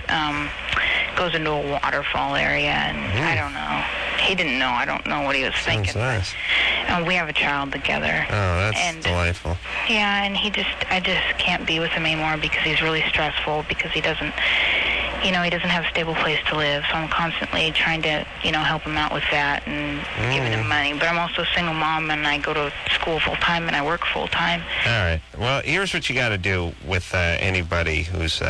goes into a waterfall area, and I don't know. He didn't know. I don't know what he was thinking. Nice. We have a child together. Oh, that's delightful. Yeah, and I just can't be with him anymore because he's really stressful, because he doesn't have a stable place to live. So I'm constantly trying to, help him out with that and giving him money. But I'm also a single mom, and I go to school full time and I work full time. All right. Well, here's what you got to do with anybody who's,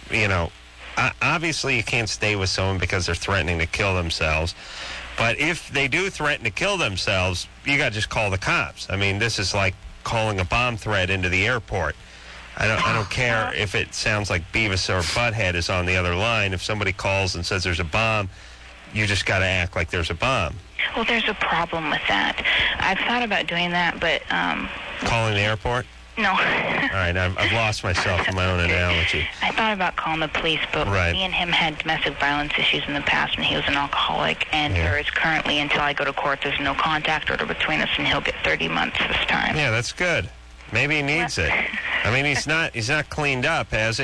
obviously you can't stay with someone because they're threatening to kill themselves. But if they do threaten to kill themselves, you got to just call the cops. I mean, this is like calling a bomb threat into the airport. I don't care if it sounds like Beavis or Butthead is on the other line. If somebody calls and says there's a bomb, you just got to act like there's a bomb. Well, there's a problem with that. I've thought about doing that, but... Calling the airport? No. All right, I've lost myself in my own analogy. I thought about calling the police, but me and him had domestic violence issues in the past, and he was an alcoholic, and there is currently, until I go to court, there's no contact order between us, and he'll get 30 months this time. Yeah, that's good. Maybe he needs it. I mean, he's not cleaned up, has he?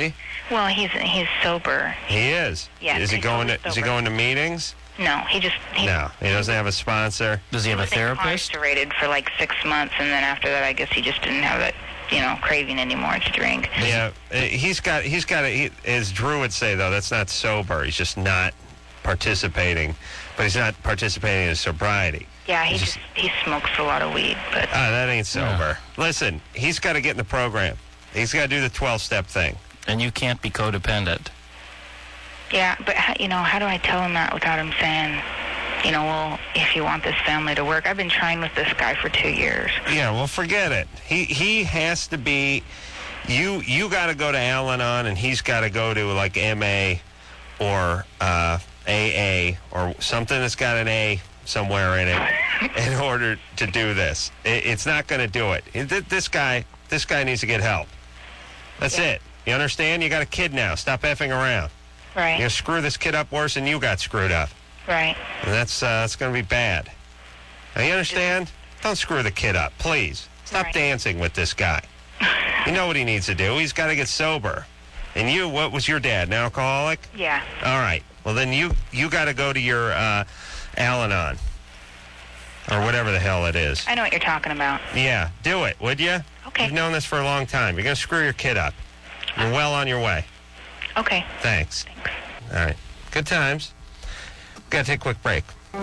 Well, he's sober. He is? Yeah. Is he going to meetings? No, he doesn't have a sponsor. Does he have a therapist? Incarcerated for like 6 months, and then after that, I guess he just didn't have that, craving anymore to drink. Yeah, he's got as Drew would say, though, that's not sober. He's just not participating, but he's not participating in his sobriety. Yeah, he smokes a lot of weed, but that ain't sober. Yeah. Listen, he's got to get in the program. He's got to do the 12-step thing. And you can't be codependent. Yeah, but how do I tell him that without him saying, well, if you want this family to work? I've been trying with this guy for 2 years. Yeah, well, forget it. He has to be. You got to go to Al-Anon, and he's got to go to like MA or AA or something that's got an A somewhere in it in order to do this. It's not going to do it. This guy needs to get help. That's it. You understand? You got a kid now. Stop effing around. Right. You're going to screw this kid up worse than you got screwed up. Right. And that's going to be bad. Now, you understand? Don't screw the kid up, please. Stop dancing with this guy. You know what he needs to do. He's got to get sober. And what was your dad, an alcoholic? Yeah. All right. Well, then you got to go to your Al-Anon or whatever the hell it is. I know what you're talking about. Yeah. Do it, would you? Okay. You've known this for a long time. You're going to screw your kid up. You're well on your way. Okay. Thanks. All right. Good times. Got to take a quick break.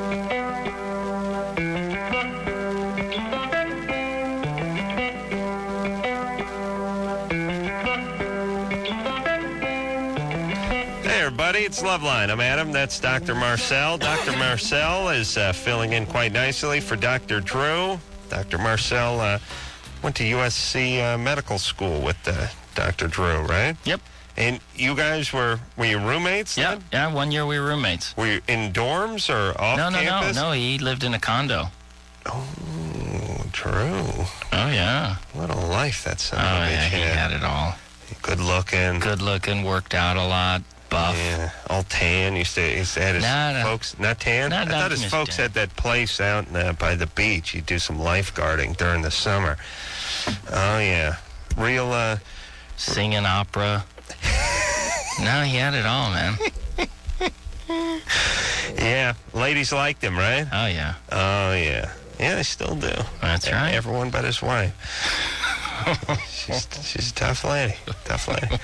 Hey, everybody. It's Loveline. I'm Adam. That's Dr. Marcel. Dr. Marcel is filling in quite nicely for Dr. Drew. Dr. Marcel went to USC Medical School with Dr. Drew, right? Yep. And you guys were you roommates then? Yeah, 1 year we were roommates. Were you in dorms or off campus? No, he lived in a condo. Oh, Drew. Oh, yeah. What a life that son of a bitch he had it all. Good looking, worked out a lot, buff. Yeah, all tan. Used to have his folks, not tan? I thought his folks had that place out by the beach. He'd do some lifeguarding during the summer. Oh, yeah. Real, singing opera. No, he had it all, man. Yeah, ladies liked him, right? Oh, yeah. Oh, yeah. Yeah, they still do. That's right. Everyone but his wife. She's a tough lady. Tough lady.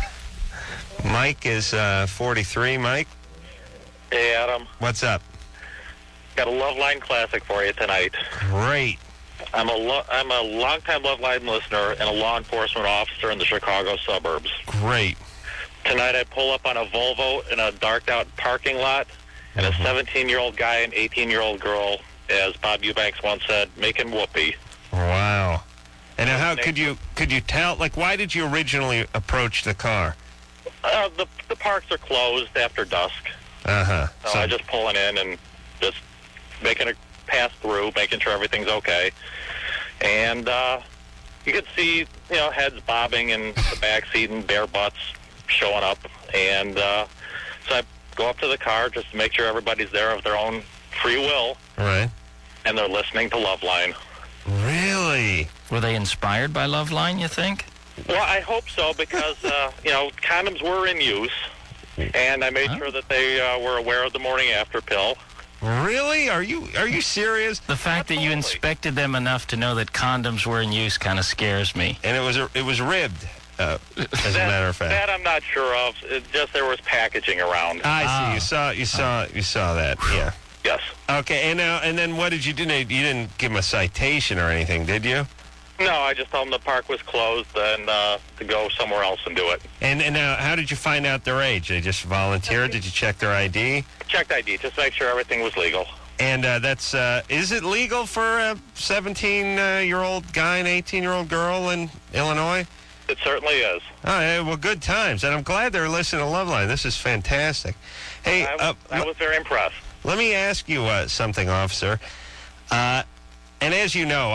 Mike is 43. Mike? Hey, Adam. What's up? Got a Loveline classic for you tonight. Great. I'm a longtime Loveline listener and a law enforcement officer in the Chicago suburbs. Great. Tonight I pull up on a Volvo in a darked-out parking lot, and a 17-year-old guy and 18-year-old girl, as Bob Eubanks once said, making whoopee. Wow. And how could you tell? Like, why did you originally approach the car? The parks are closed after dusk. Uh-huh. So I just pulling in and just making a pass through, making sure everything's okay. And you could see, heads bobbing in the back seat and bare butts showing up. And so I go up to the car just to make sure everybody's there of their own free will. Right. And they're listening to Loveline. Really? Were they inspired by Loveline, you think? Well, I hope so, because, condoms were in use. And I made sure that they were aware of the morning after pill. Really? Are you serious? The fact that you inspected them enough to know that condoms were in use kind of scares me. And it was ribbed, as a matter of fact. That I'm not sure of. It's just there was packaging around. I see. You saw that. Yeah. Yes. Okay. And then what did you do? You didn't give them a citation or anything, did you? No, I just told them the park was closed and to go somewhere else and do it. And now, how did you find out their age? They just volunteered? Did you check their ID? Checked ID, just make sure everything was legal. And that's, is it legal for a 17-year-old guy and 18-year-old girl in Illinois? It certainly is. Oh, yeah, well, good times. And I'm glad they're listening to Loveline. This is fantastic. Hey, I was very impressed. Let me ask you something, officer. And as you know,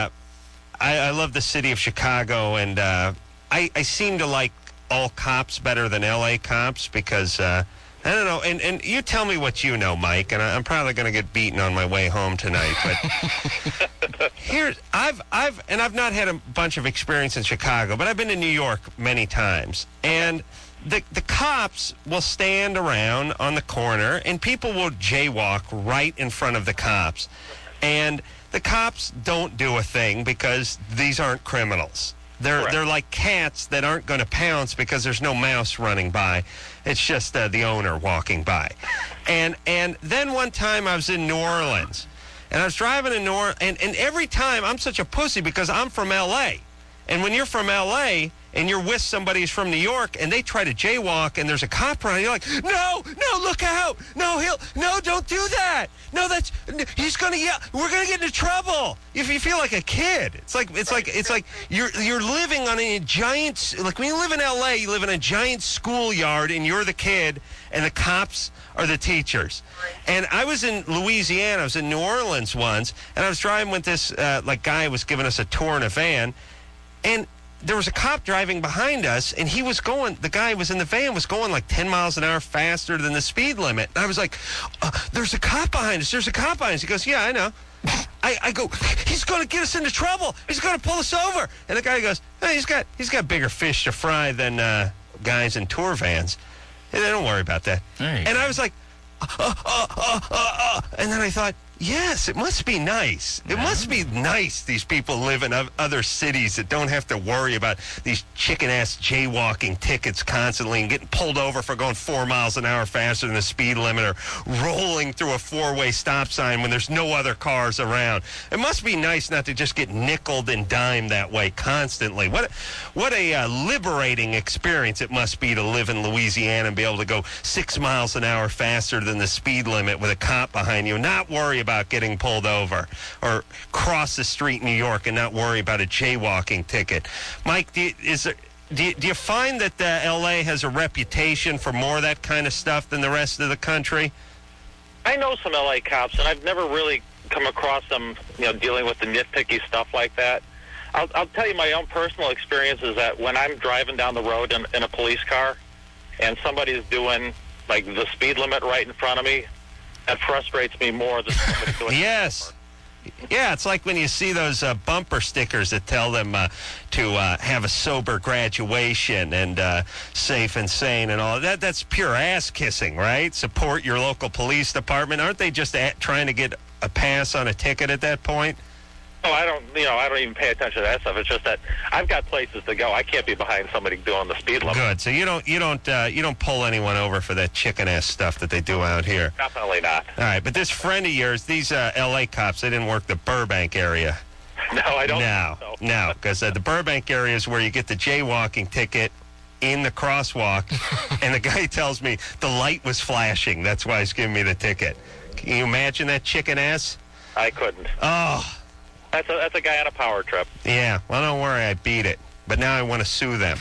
I love the city of Chicago, and I seem to like all cops better than L.A. cops because, I don't know, and you tell me what you know, Mike, and I'm probably going to get beaten on my way home tonight, but I've not had a bunch of experience in Chicago, but I've been to New York many times, and the cops will stand around on the corner, and people will jaywalk right in front of the cops. And the cops don't do a thing because these aren't criminals. They're like cats that aren't going to pounce because there's no mouse running by. It's just the owner walking by. And then one time I was in New Orleans, and I was driving in New Orleans, and every time I'm such a pussy because I'm from L.A., and when you're from L.A. and you're with somebody who's from New York and they try to jaywalk and there's a cop around, you're like, no, look out. No, don't do that. No, he's going to yell. We're going to get into trouble. If you feel like a kid, it's like you're living on a giant, like when you live in L.A., you live in a giant schoolyard and you're the kid and the cops are the teachers. And I was in Louisiana. I was in New Orleans once, and I was driving with this guy who was giving us a tour in a van. And there was a cop driving behind us, and the guy who was in the van was going like 10 miles an hour faster than the speed limit. And I was like, there's a cop behind us. There's a cop behind us. He goes, yeah, I know. I go, he's going to get us into trouble. He's going to pull us over. And the guy goes, hey, he's got bigger fish to fry than guys in tour vans. Hey, don't worry about that. And I was like, and then I thought, yes, it must be nice. It must be nice these people live in other cities that don't have to worry about these chicken-ass jaywalking tickets constantly and getting pulled over for going 4 miles an hour faster than the speed limit or rolling through a four-way stop sign when there's no other cars around. It must be nice not to just get nickeled and dimed that way constantly. What a liberating experience it must be to live in Louisiana and be able to go 6 miles an hour faster than the speed limit with a cop behind you and not worry about getting pulled over, or cross the street in New York and not worry about a jaywalking ticket. Mike, do you find that L.A. has a reputation for more of that kind of stuff than the rest of the country? I know some L.A. cops, and I've never really come across them, dealing with the nitpicky stuff like that. I'll tell you my own personal experience is that when I'm driving down the road in a police car and somebody's doing like the speed limit right in front of me, that frustrates me more than somebody doing Yes. Yeah, it's like when you see those bumper stickers that tell them to have a sober graduation and safe and sane and all that. That's pure ass kissing, right? Support your local police department. Aren't they just trying to get a pass on a ticket at that point? Oh, I don't even pay attention to that stuff. It's just that I've got places to go. I can't be behind somebody doing the speed limit. Good. So you don't pull anyone over for that chicken ass stuff that they do out here. Definitely not. All right, but this friend of yours, these L.A. cops, they didn't work the Burbank area. No, I don't. No, because the Burbank area is where you get the jaywalking ticket in the crosswalk, and the guy tells me the light was flashing. That's why he's giving me the ticket. Can you imagine that chicken ass? I couldn't. Oh. That's a guy on a power trip. Yeah, well, don't worry, I beat it. But now I want to sue them.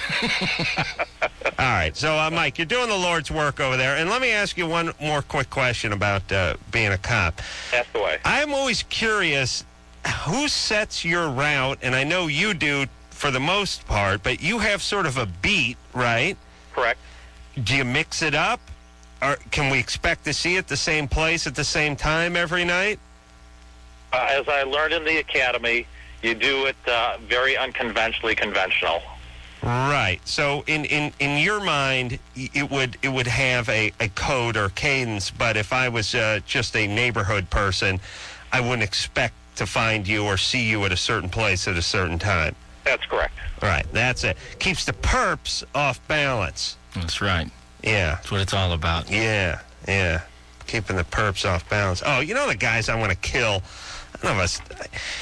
All right, so, Mike, you're doing the Lord's work over there. And let me ask you one more quick question about being a cop. Ask away. I'm always curious, who sets your route? And I know you do for the most part, but you have sort of a beat, right? Correct. Do you mix it up? Or can we expect to see it the same place at the same time every night? As I learned in the academy, you do it very unconventionally conventional. Right. So in your mind, it would have a code or cadence, but if I was just a neighborhood person, I wouldn't expect to find you or see you at a certain place at a certain time. That's correct. All right. That's it. Keeps the perps off balance. That's right. Yeah. That's what it's all about. Yeah. Keeping the perps off balance. Oh, the guys I want to kill. None of us.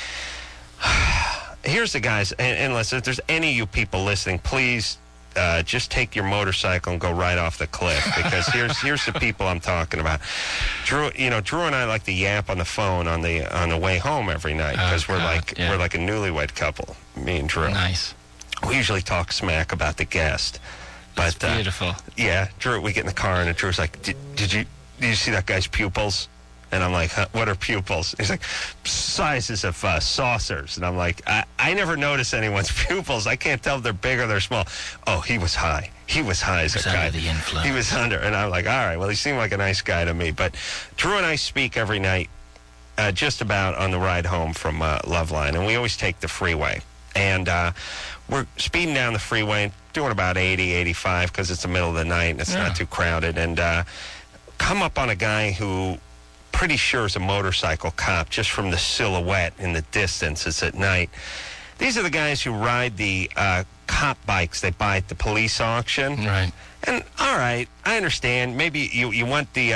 Here's the guys, and listen, if there's any of you people listening, please just take your motorcycle and go right off the cliff, because here's the people I'm talking about. Drew and I like to yap on the phone on the way home every night, because we're like a newlywed couple, me and Drew. Nice. We usually talk smack about the guest. But that's beautiful. Yeah, Drew, we get in the car and Drew's like, did you see that guy's pupils? And I'm like, what are pupils? He's like, sizes of saucers. And I'm like, I never notice anyone's pupils. I can't tell if they're big or they're small. Oh, he was high. He was high as a guy. Under the influence. He was under. And I'm like, all right, well, he seemed like a nice guy to me. But Drew and I speak every night just about on the ride home from Loveline. And we always take the freeway. And we're speeding down the freeway. doing about 80, 85 because it's the middle of the night and it's not too crowded. And come up on a guy who pretty sure is a motorcycle cop just from the silhouette in the distance. It's at night. These are the guys who ride the cop bikes they buy at the police auction. Right. And, all right, I understand. Maybe you want the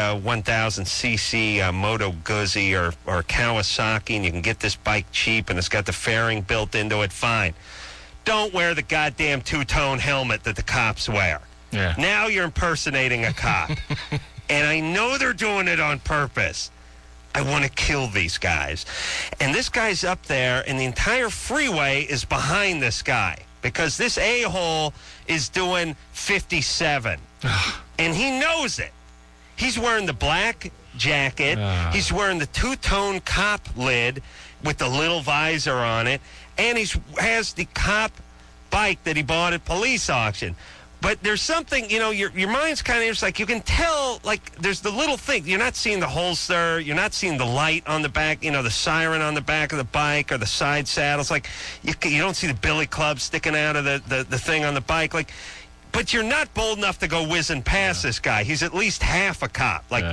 1,000cc Moto Guzzi or Kawasaki, and you can get this bike cheap, and it's got the fairing built into it. Fine. Don't wear the goddamn two-tone helmet that the cops wear. Yeah. Now you're impersonating a cop. And I know they're doing it on purpose. I want to kill these guys. And this guy's up there, and the entire freeway is behind this guy because this a-hole is doing 57. And he knows it. He's wearing the black jacket. He's wearing the two-tone cop lid with the little visor on it. And he has the cop bike that he bought at police auction. But there's something, your mind's kind of just like, you can tell, like, there's the little thing. You're not seeing the holster. You're not seeing the light on the back, the siren on the back of the bike or the side saddles. Like, you don't see the billy club sticking out of the thing on the bike. Like, but you're not bold enough to go whizzing past this guy. He's at least half a cop. Like,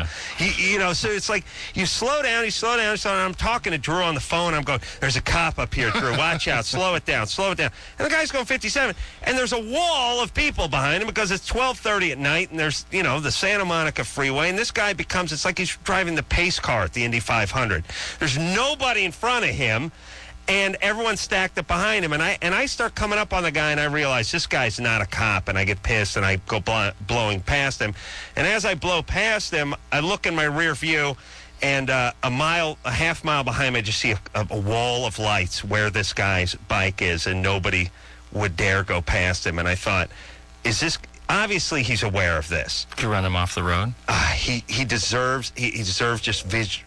so it's like you slow down, I'm talking to Drew on the phone. I'm going, there's a cop up here, Drew. Watch out. Slow it down. And the guy's going 57. And there's a wall of people behind him because it's 12:30 at night, and there's, the Santa Monica freeway. And this guy it's like he's driving the pace car at the Indy 500. There's nobody in front of him. And everyone's stacked up behind him. And I start coming up on the guy, and I realize this guy's not a cop. And I get pissed, and I go blowing past him. And as I blow past him, I look in my rear view, and a half mile behind me, I just see a wall of lights where this guy's bike is, and nobody would dare go past him. And I thought, obviously he's aware of this. To run him off the road? He deserves just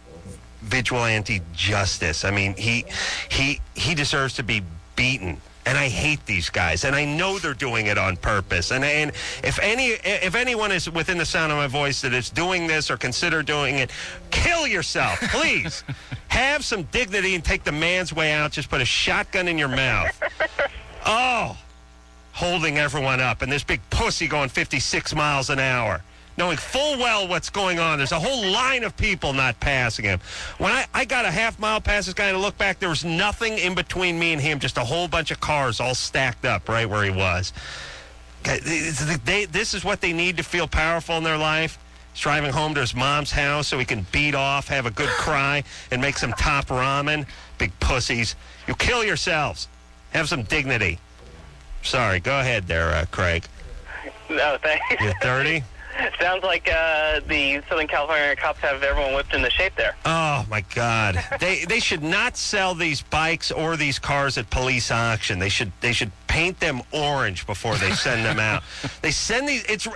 vigilante justice. I mean, he deserves to be beaten. And I hate these guys, and I know they're doing it on purpose. And if anyone is within the sound of my voice that is doing this or consider doing it, kill yourself, please. Have some dignity and take the man's way out. Just put a shotgun in your mouth. Holding everyone up, and this big pussy going 56 miles an hour. Knowing full well what's going on. There's a whole line of people not passing him. When I got a half mile past this guy and I looked back, there was nothing in between me and him, just a whole bunch of cars all stacked up right where he was. This is what they need to feel powerful in their life. He's driving home to his mom's house so he can beat off, have a good cry, and make some top ramen. Big pussies. You kill yourselves. Have some dignity. Sorry, go ahead there, Craig. No, thanks. You're 30? Sounds like the Southern California cops have everyone whipped into shape there. Oh, my God. They should not sell these bikes or these cars at police auction. They should paint them orange before they send them out. They send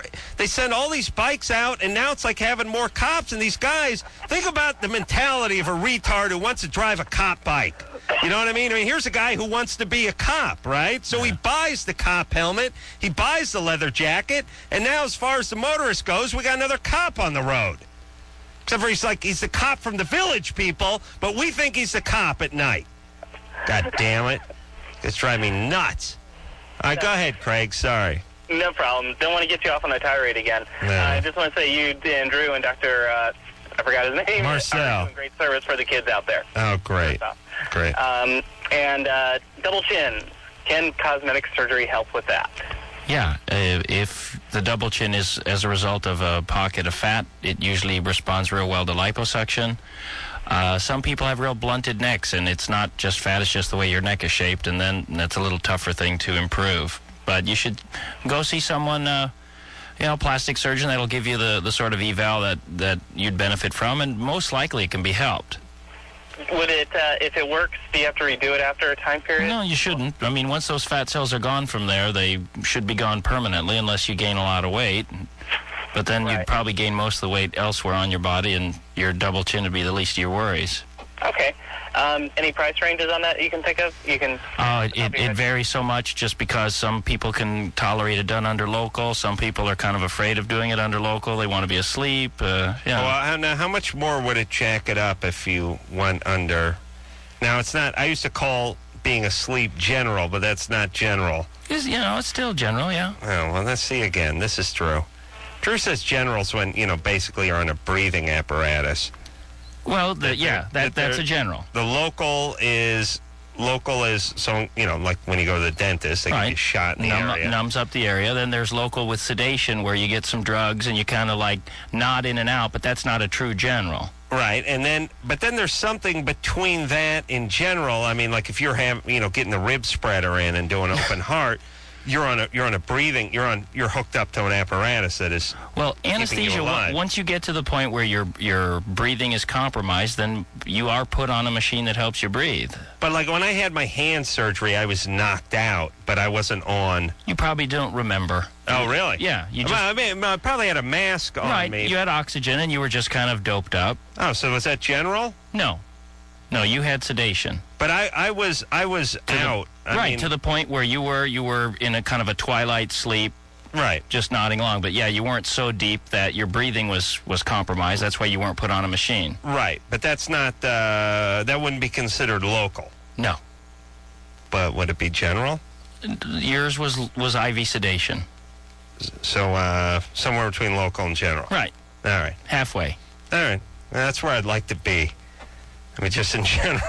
all these bikes out, and now it's like having more cops. And these guys, think about the mentality of a retard who wants to drive a cop bike. You know what I mean? Here's a guy who wants to be a cop, right? So he buys the cop helmet, he buys the leather jacket, and now as far as the motorist goes, we got another cop on the road. Except for he's the cop from the Village people, but we think he's the cop at night. God damn it. It's driving me nuts. All right, go ahead, Craig. Sorry. No problem. Don't want to get you off on a tirade again. No. I just want to say you, Dan Drew, and Dr. I forgot his name. Marcel. Are doing great service for the kids out there. Oh, great. Great. And double chin. Can cosmetic surgery help with that? Yeah. If the double chin is as a result of a pocket of fat, it usually responds real well to liposuction. Some people have real blunted necks, and it's not just fat, it's just the way your neck is shaped, and then that's a little tougher thing to improve. But you should go see someone, plastic surgeon that'll give you the sort of eval that you'd benefit from, and most likely it can be helped. Would it, if it works, do you have to redo it after a time period? No, you shouldn't. I mean, once those fat cells are gone from there, they should be gone permanently unless you gain a lot of weight. But then you'd probably gain most of the weight elsewhere on your body, and your double chin would be the least of your worries. Okay. Any price ranges on that you can think of? It varies so much just because some people can tolerate it done under local. Some people are kind of afraid of doing it under local. They want to be asleep. Well, now, how much more would it jack it up if you went under? Now, it's not... I used to call being asleep general, but that's not general. It's still general, yeah. Oh, well, let's see again. This is Drew. Drew says general's when, basically you're on a breathing apparatus. Well, that's a general. The local is so, like when you go to the dentist, they give you a shot in the area. Numbs up the area. Then there's local with sedation where you get some drugs and you kind of like nod in and out, but that's not a true general. Right, but then there's something between that in general. I mean, like if you're getting the rib spreader in and doing open heart, you're hooked up to an apparatus that is anesthesia. Once you get to the point where your breathing is compromised, then you are put on a machine that helps you breathe. But like when I had my hand surgery, I was knocked out, but I wasn't on. You probably don't remember. Oh, really? Yeah. I probably had a mask on me. Right. You had oxygen, and you were just kind of doped up. Oh, so was that general? No, you had sedation. But I was out. To the point where you were in a kind of a twilight sleep. Right. Just nodding along. But, yeah, you weren't so deep that your breathing was compromised. That's why you weren't put on a machine. Right. But that's not, that wouldn't be considered local. No. But would it be general? Yours was IV sedation. So, somewhere between local and general. Right. All right. Halfway. All right. That's where I'd like to be. I mean, just in general.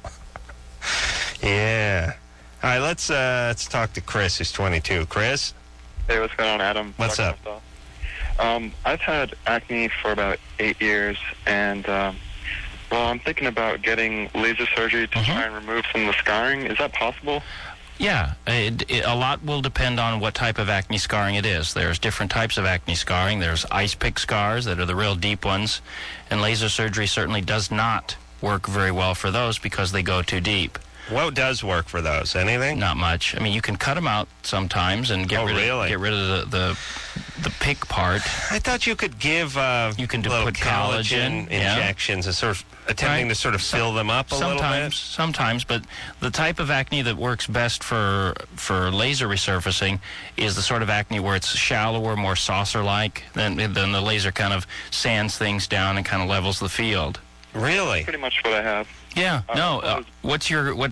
Yeah. All right, let's talk to Chris, who's 22. Chris? Hey, what's going on, Adam? What's up? I've had acne for about 8 years, and, I'm thinking about getting laser surgery to try and remove some of the scarring. Is that possible? Yeah, a lot will depend on what type of acne scarring it is. There's different types of acne scarring. There's ice pick scars that are the real deep ones, and laser surgery certainly does not work very well for those because they go too deep. What does work for those? Anything? Not much. I mean, you can cut them out sometimes and get rid of the pick part. I thought you could give put collagen injections and sort of attempting to sort of fill them up a little bit. Sometimes, but the type of acne that works best for laser resurfacing is the sort of acne where it's shallower, more saucer-like. Then the laser kind of sands things down and kind of levels the field. Really? Pretty much what I have. Yeah. What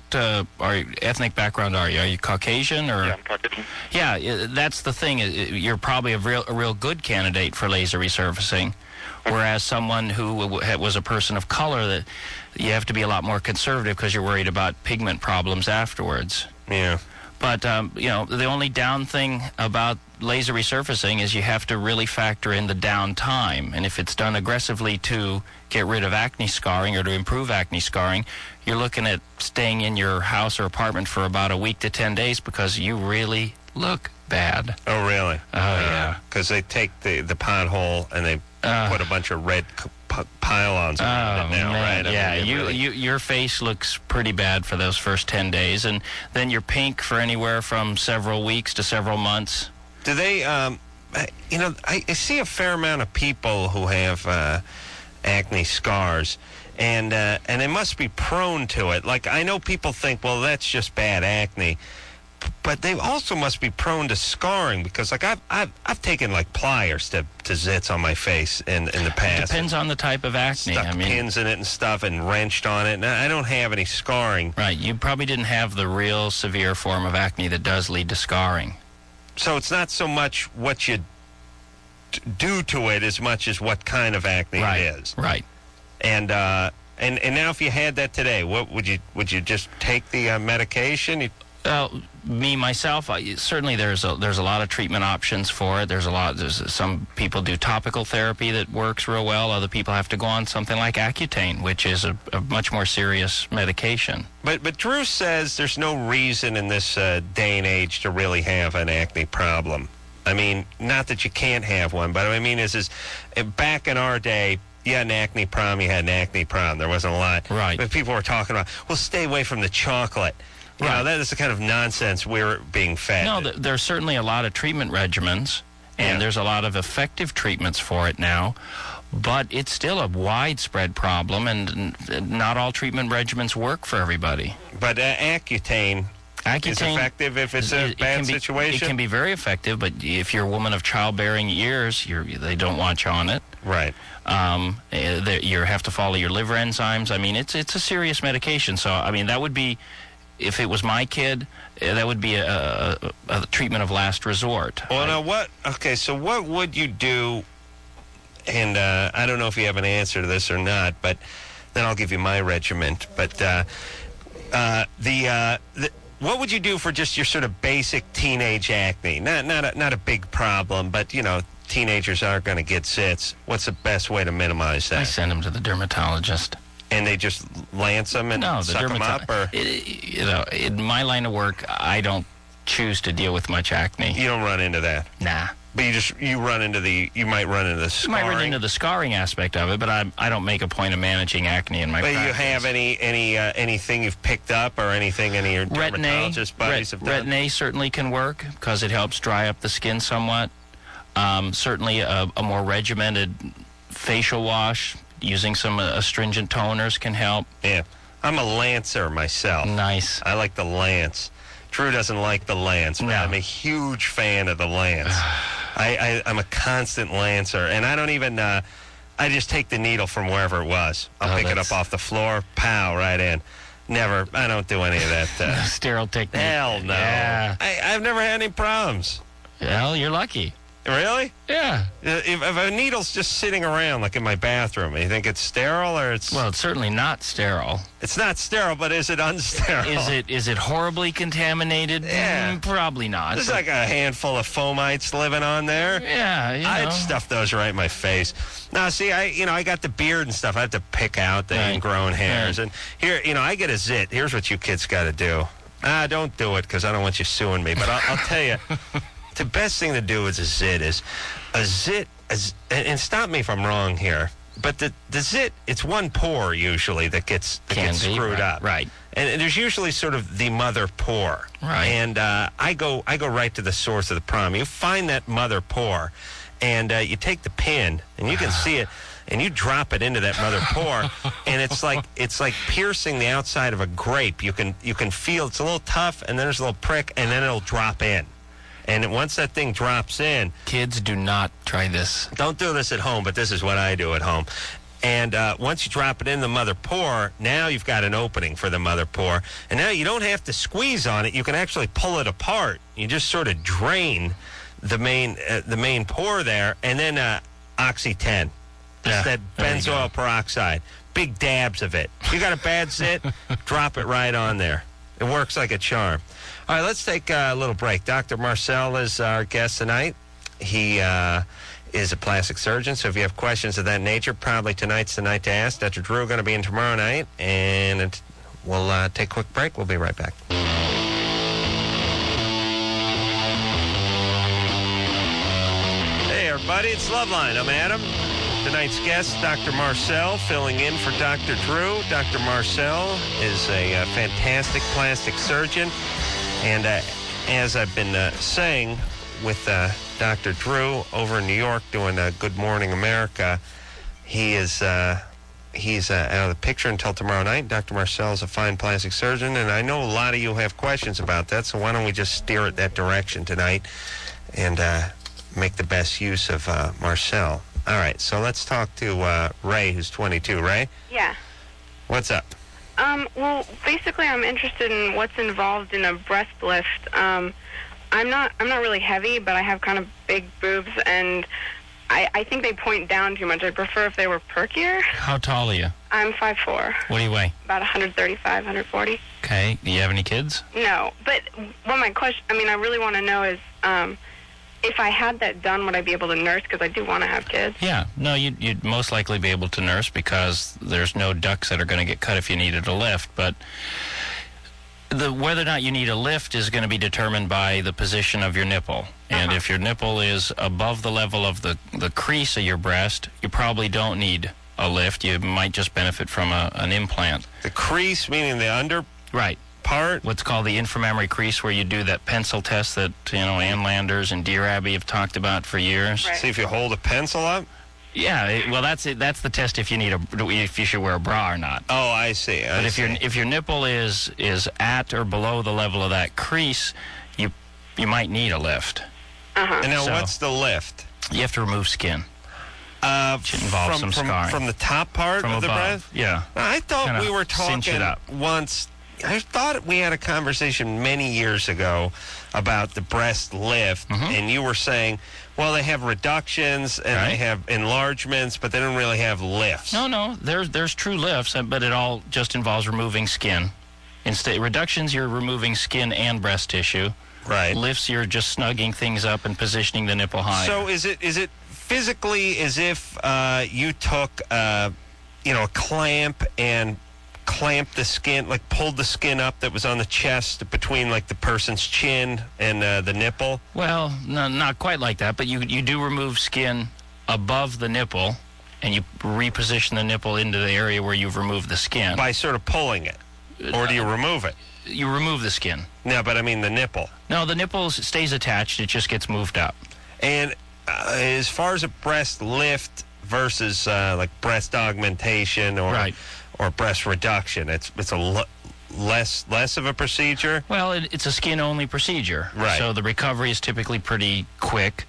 ethnic background are you? Are you Caucasian or? Yeah, I'm Caucasian. Yeah, that's the thing. You're probably a real good candidate for laser resurfacing, whereas someone who was a person of color, that you have to be a lot more conservative because you're worried about pigment problems afterwards. Yeah. But, the only down thing about laser resurfacing is you have to really factor in the downtime. And if it's done aggressively to get rid of acne scarring or to improve acne scarring, you're looking at staying in your house or apartment for about a week to 10 days because you really look bad. Oh, really? Oh, yeah. Because they take the pothole and they put a bunch of red pile-ons around it now, man. right? Yeah, your face looks pretty bad for those first 10 days, and then you're pink for anywhere from several weeks to several months. Do they, I see a fair amount of people who have acne scars, and they must be prone to it. Like, I know people think, well, that's just bad acne, but they also must be prone to scarring because, like, I've taken like pliers to zits on my face in the past. It depends on the type of acne. Stuck pins in it and stuff and wrenched on it. And I don't have any scarring. Right. You probably didn't have the real severe form of acne that does lead to scarring. So it's not so much what you do to it as much as what kind of acne it is. Right. And now, if you had that today, what would you just take the medication? Me myself, certainly there's a lot of treatment options for it. There's some people do topical therapy that works real well. Other people have to go on something like Accutane, which is a much more serious medication. But Drew says there's no reason in this day and age to really have an acne problem. I mean, not that you can't have one, but I mean is back in our day, you had an acne problem, There wasn't a lot. Right. But people were talking about, well, stay away from the chocolate. You know, that is the kind of nonsense we're being fed. No, there's certainly a lot of treatment regimens, and there's a lot of effective treatments for it now, but it's still a widespread problem, and not all treatment regimens work for everybody. But Accutane is effective if it's a bad situation? It can be very effective, but if you're a woman of childbearing years, they don't want you on it. Right. You have to follow your liver enzymes. I mean, it's a serious medication, so, I mean, that would be... if it was my kid, that would be a treatment of last resort. Well, now what? Okay, so what would you do? And I don't know if you have an answer to this or not, but then I'll give you my regiment. But what would you do for just your sort of basic teenage acne? Not a big problem, but teenagers aren't going to get zits. What's the best way to minimize that? I send them to the dermatologist. And they just lance them and suck them up? Or? In my line of work, I don't choose to deal with much acne. You don't run into that? Nah. But you might run into the scarring. You might run into the scarring aspect of it, but I don't make a point of managing acne in my practice. But you have anything you've picked up or anything any of your dermatologist buddies have done? Retin-A certainly can work because it helps dry up the skin somewhat. Certainly a more regimented facial wash using some astringent toners can help. Yeah. I'm a lancer myself. Nice. I like the lance. Drew doesn't like the lance, but I'm a huge fan of the lance. I'm a constant lancer, and I don't even, I just take the needle from wherever it was. I'll pick it up off the floor, pow, right in. Never, I don't do any of that. Sterile technique. Hell no. Yeah. I've never had any problems. Well, you're lucky. Really? Yeah. If a needle's just sitting around, like in my bathroom, you think it's sterile or it's... Well, it's certainly not sterile. It's not sterile, but is it unsterile? Is it horribly contaminated? Yeah. Probably not. There's like a handful of fomites living on there. Yeah, I'd stuff those right in my face. Now, see, I got the beard and stuff. I have to pick out the ingrown hairs. And here, I get a zit. Here's what you kids got to do. Don't do it because I don't want you suing me. But I'll tell you... The best thing to do with a zit is and stop me if I'm wrong here, but the zit, it's one pore usually that gets screwed up. Right. And there's usually sort of the mother pore. Right. And I go right to the source of the problem. You find that mother pore, and you take the pin, and you can see it, and you drop it into that mother pore, and it's like piercing the outside of a grape. You can feel it's a little tough, and then there's a little prick, and then it'll drop in. And once that thing drops in... Kids, do not try this. Don't do this at home, but this is what I do at home. And once you drop it in the mother pore, now you've got an opening for the mother pore. And now you don't have to squeeze on it. You can actually pull it apart. You just sort of drain the main pore there. And then Oxy-10. Just that benzoyl peroxide. Big dabs of it. You got a bad zit, drop it right on there. It works like a charm. All right, let's take a little break. Dr. Marcel is our guest tonight. He is a plastic surgeon, so if you have questions of that nature, probably tonight's the night to ask. Dr. Drew going to be in tomorrow night, and we'll take a quick break. We'll be right back. Hey, everybody, it's Loveline. I'm Adam. Tonight's guest, Dr. Marcel, filling in for Dr. Drew. Dr. Marcel is a fantastic plastic surgeon. And as I've been saying with Dr. Drew over in New York doing Good Morning America, he's out of the picture until tomorrow night. Dr. Marcel is a fine plastic surgeon, and I know a lot of you have questions about that, so why don't we just steer it that direction tonight and make the best use of Marcel. All right, so let's talk to Ray, who's 22. Ray? Yeah. What's up? Well, basically, I'm interested in what's involved in a breast lift. I'm not really heavy, but I have kind of big boobs, and I think they point down too much. I'd prefer if they were perkier. How tall are you? I'm 5'4". What do you weigh? About 135, 140. Okay. Do you have any kids? No, but what my question, I really want to know is, if I had that done, would I be able to nurse? Because I do want to have kids. Yeah. No, you'd most likely be able to nurse because there's no ducts that are going to get cut if you needed a lift. But whether or not you need a lift is going to be determined by the position of your nipple. And if your nipple is above the level of the crease of your breast, you probably don't need a lift. You might just benefit from an implant. The crease, meaning the under... Right. Part? What's called the inframammary crease, where you do that pencil test that, Ann Landers and Dear Abby have talked about for years. Right. See if you hold a pencil up? Yeah, well, that's it. That's the test if you should wear a bra or not. Oh, I see. But if your nipple is at or below the level of that crease, you might need a lift. And now, what's the lift? You have to remove skin. Which involves some scarring from the top part from of the above. breast. Yeah. I thought we were talking cinch it up. once I thought we had a conversation many years ago about the breast lift, and you were saying, well, they have reductions and they have enlargements, but they don't really have lifts. No, there's true lifts, but it all just involves removing skin. Instead, reductions, you're removing skin and breast tissue. Right. Lifts, you're just snugging things up and positioning the nipple higher. So is it physically as if you took a clamp and clamped the skin, like pulled the skin up that was on the chest between like the person's chin and the nipple? Well, no, not quite like that, but you do remove skin above the nipple, and you reposition the nipple into the area where you've removed the skin. By sort of pulling it? Or do you remove it? You remove the skin. No, but I mean the nipple. No, the nipple stays attached. It just gets moved up. And as far as a breast lift versus like breast augmentation or breast reduction, it's a less of a procedure? Well, it's a skin-only procedure. Right. So the recovery is typically pretty quick.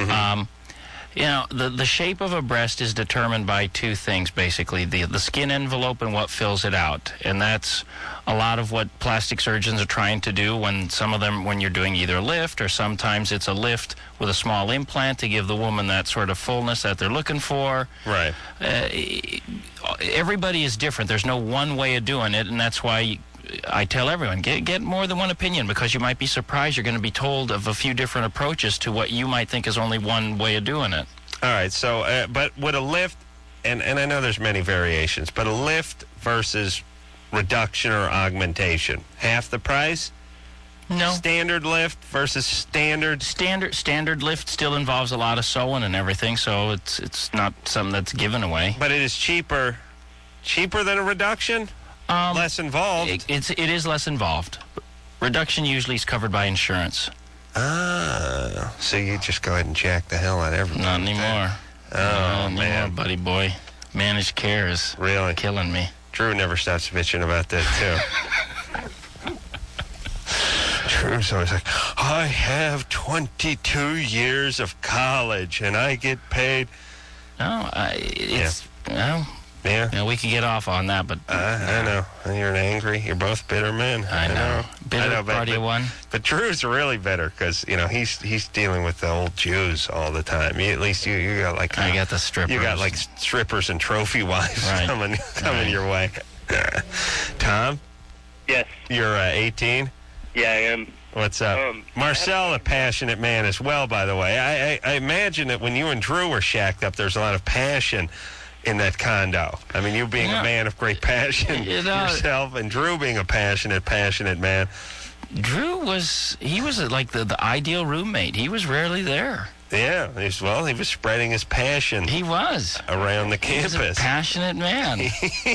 The shape of a breast is determined by two things, basically, the skin envelope and what fills it out. And that's a lot of what plastic surgeons are trying to do when you're doing either a lift, or sometimes it's a lift with a small implant to give the woman that sort of fullness that they're looking for. Right. Everybody is different. There's no one way of doing it, and that's why I tell everyone, get more than one opinion, because you might be surprised. You're going to be told of a few different approaches to what you might think is only one way of doing it. All right, so, but would a lift, and I know there's many variations, but a lift versus reduction or augmentation, half the price? No. Standard lift versus standard? Standard lift still involves a lot of sewing and everything, so it's not something that's given away. But it is cheaper than a reduction? Less involved? It is less involved. Reduction usually is covered by insurance. Ah, so you just go ahead and jack the hell out of everything. Not anymore. Oh, Not man. anymore, buddy boy. Managed care is really killing me. Drew never stops bitching about that, too. Drew's always like, I have 22 years of college, and I get paid. No, Yeah, we can get off on that, but I know. You're angry. You're both bitter men. I know. Bitter party one. But Drew's really bitter because he's dealing with the old Jews all the time. At least you got like I got the strippers. You got like strippers and trophy wives coming your way. Tom? Yes. You're 18? Yeah, I am. What's up? Marcel, a passionate man as well, by the way. I imagine that when you and Drew were shacked up, there's a lot of passion in that condo. I mean, you being a man of great passion yourself, and Drew being a passionate man. Drew was like the ideal roommate. He was rarely there. Yeah, he was spreading his passion. He was. Around the campus. He was a passionate man.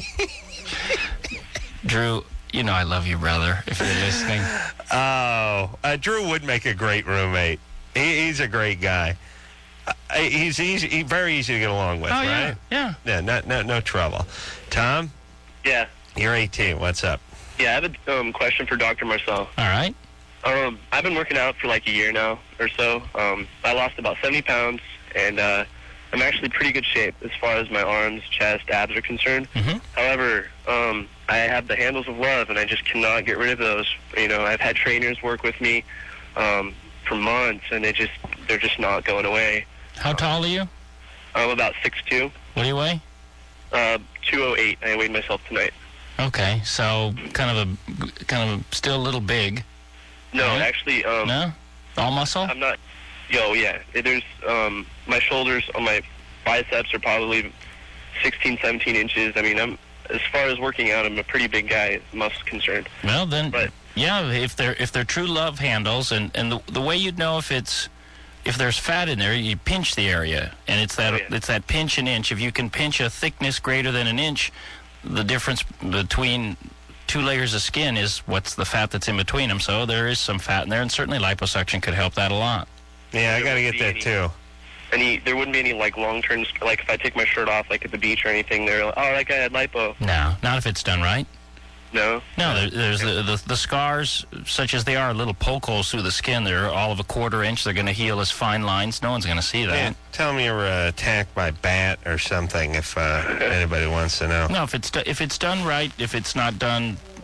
Drew, I love you, brother, if you're listening. Oh, Drew would make a great roommate. He's a great guy. He's very easy to get along with, right? Yeah. Yeah, no trouble. Tom? Yeah. You're 18. What's up? Yeah, I have a question for Dr. Marcel. All right. I've been working out for like a year now or so. I lost about 70 pounds, and I'm actually pretty good shape as far as my arms, chest, abs are concerned. Mm-hmm. However, I have the handles of love, and I just cannot get rid of those. I've had trainers work with me for months, and they're just not going away. How tall are you? I'm about 6'2". What do you weigh? 208. I weighed myself tonight. Okay, so kind of still a little big. No, actually. No? All muscle? I'm not. Yeah. There's my shoulders on my biceps are probably 16, 17 inches. I mean, as far as working out, I'm a pretty big guy, muscle concerned. Well, then, if they're true love handles, and the way you'd know if there's fat in there, you pinch the area, and it's that pinch an inch. If you can pinch a thickness greater than an inch, the difference between two layers of skin is what's the fat that's in between them. So there is some fat in there, and certainly liposuction could help that a lot. Yeah, I got to get that too. There wouldn't be any like long-term, like if I take my shirt off like at the beach or anything, they're like, oh, that guy had lipo. No, not if it's done right. No? No, there's the scars, such as they are, little poke holes through the skin. They're all of a quarter inch. They're going to heal as fine lines. No one's going to see that. Yeah, tell me you were attacked by a bat or something if anybody wants to know. No, if it's done right, if it's not done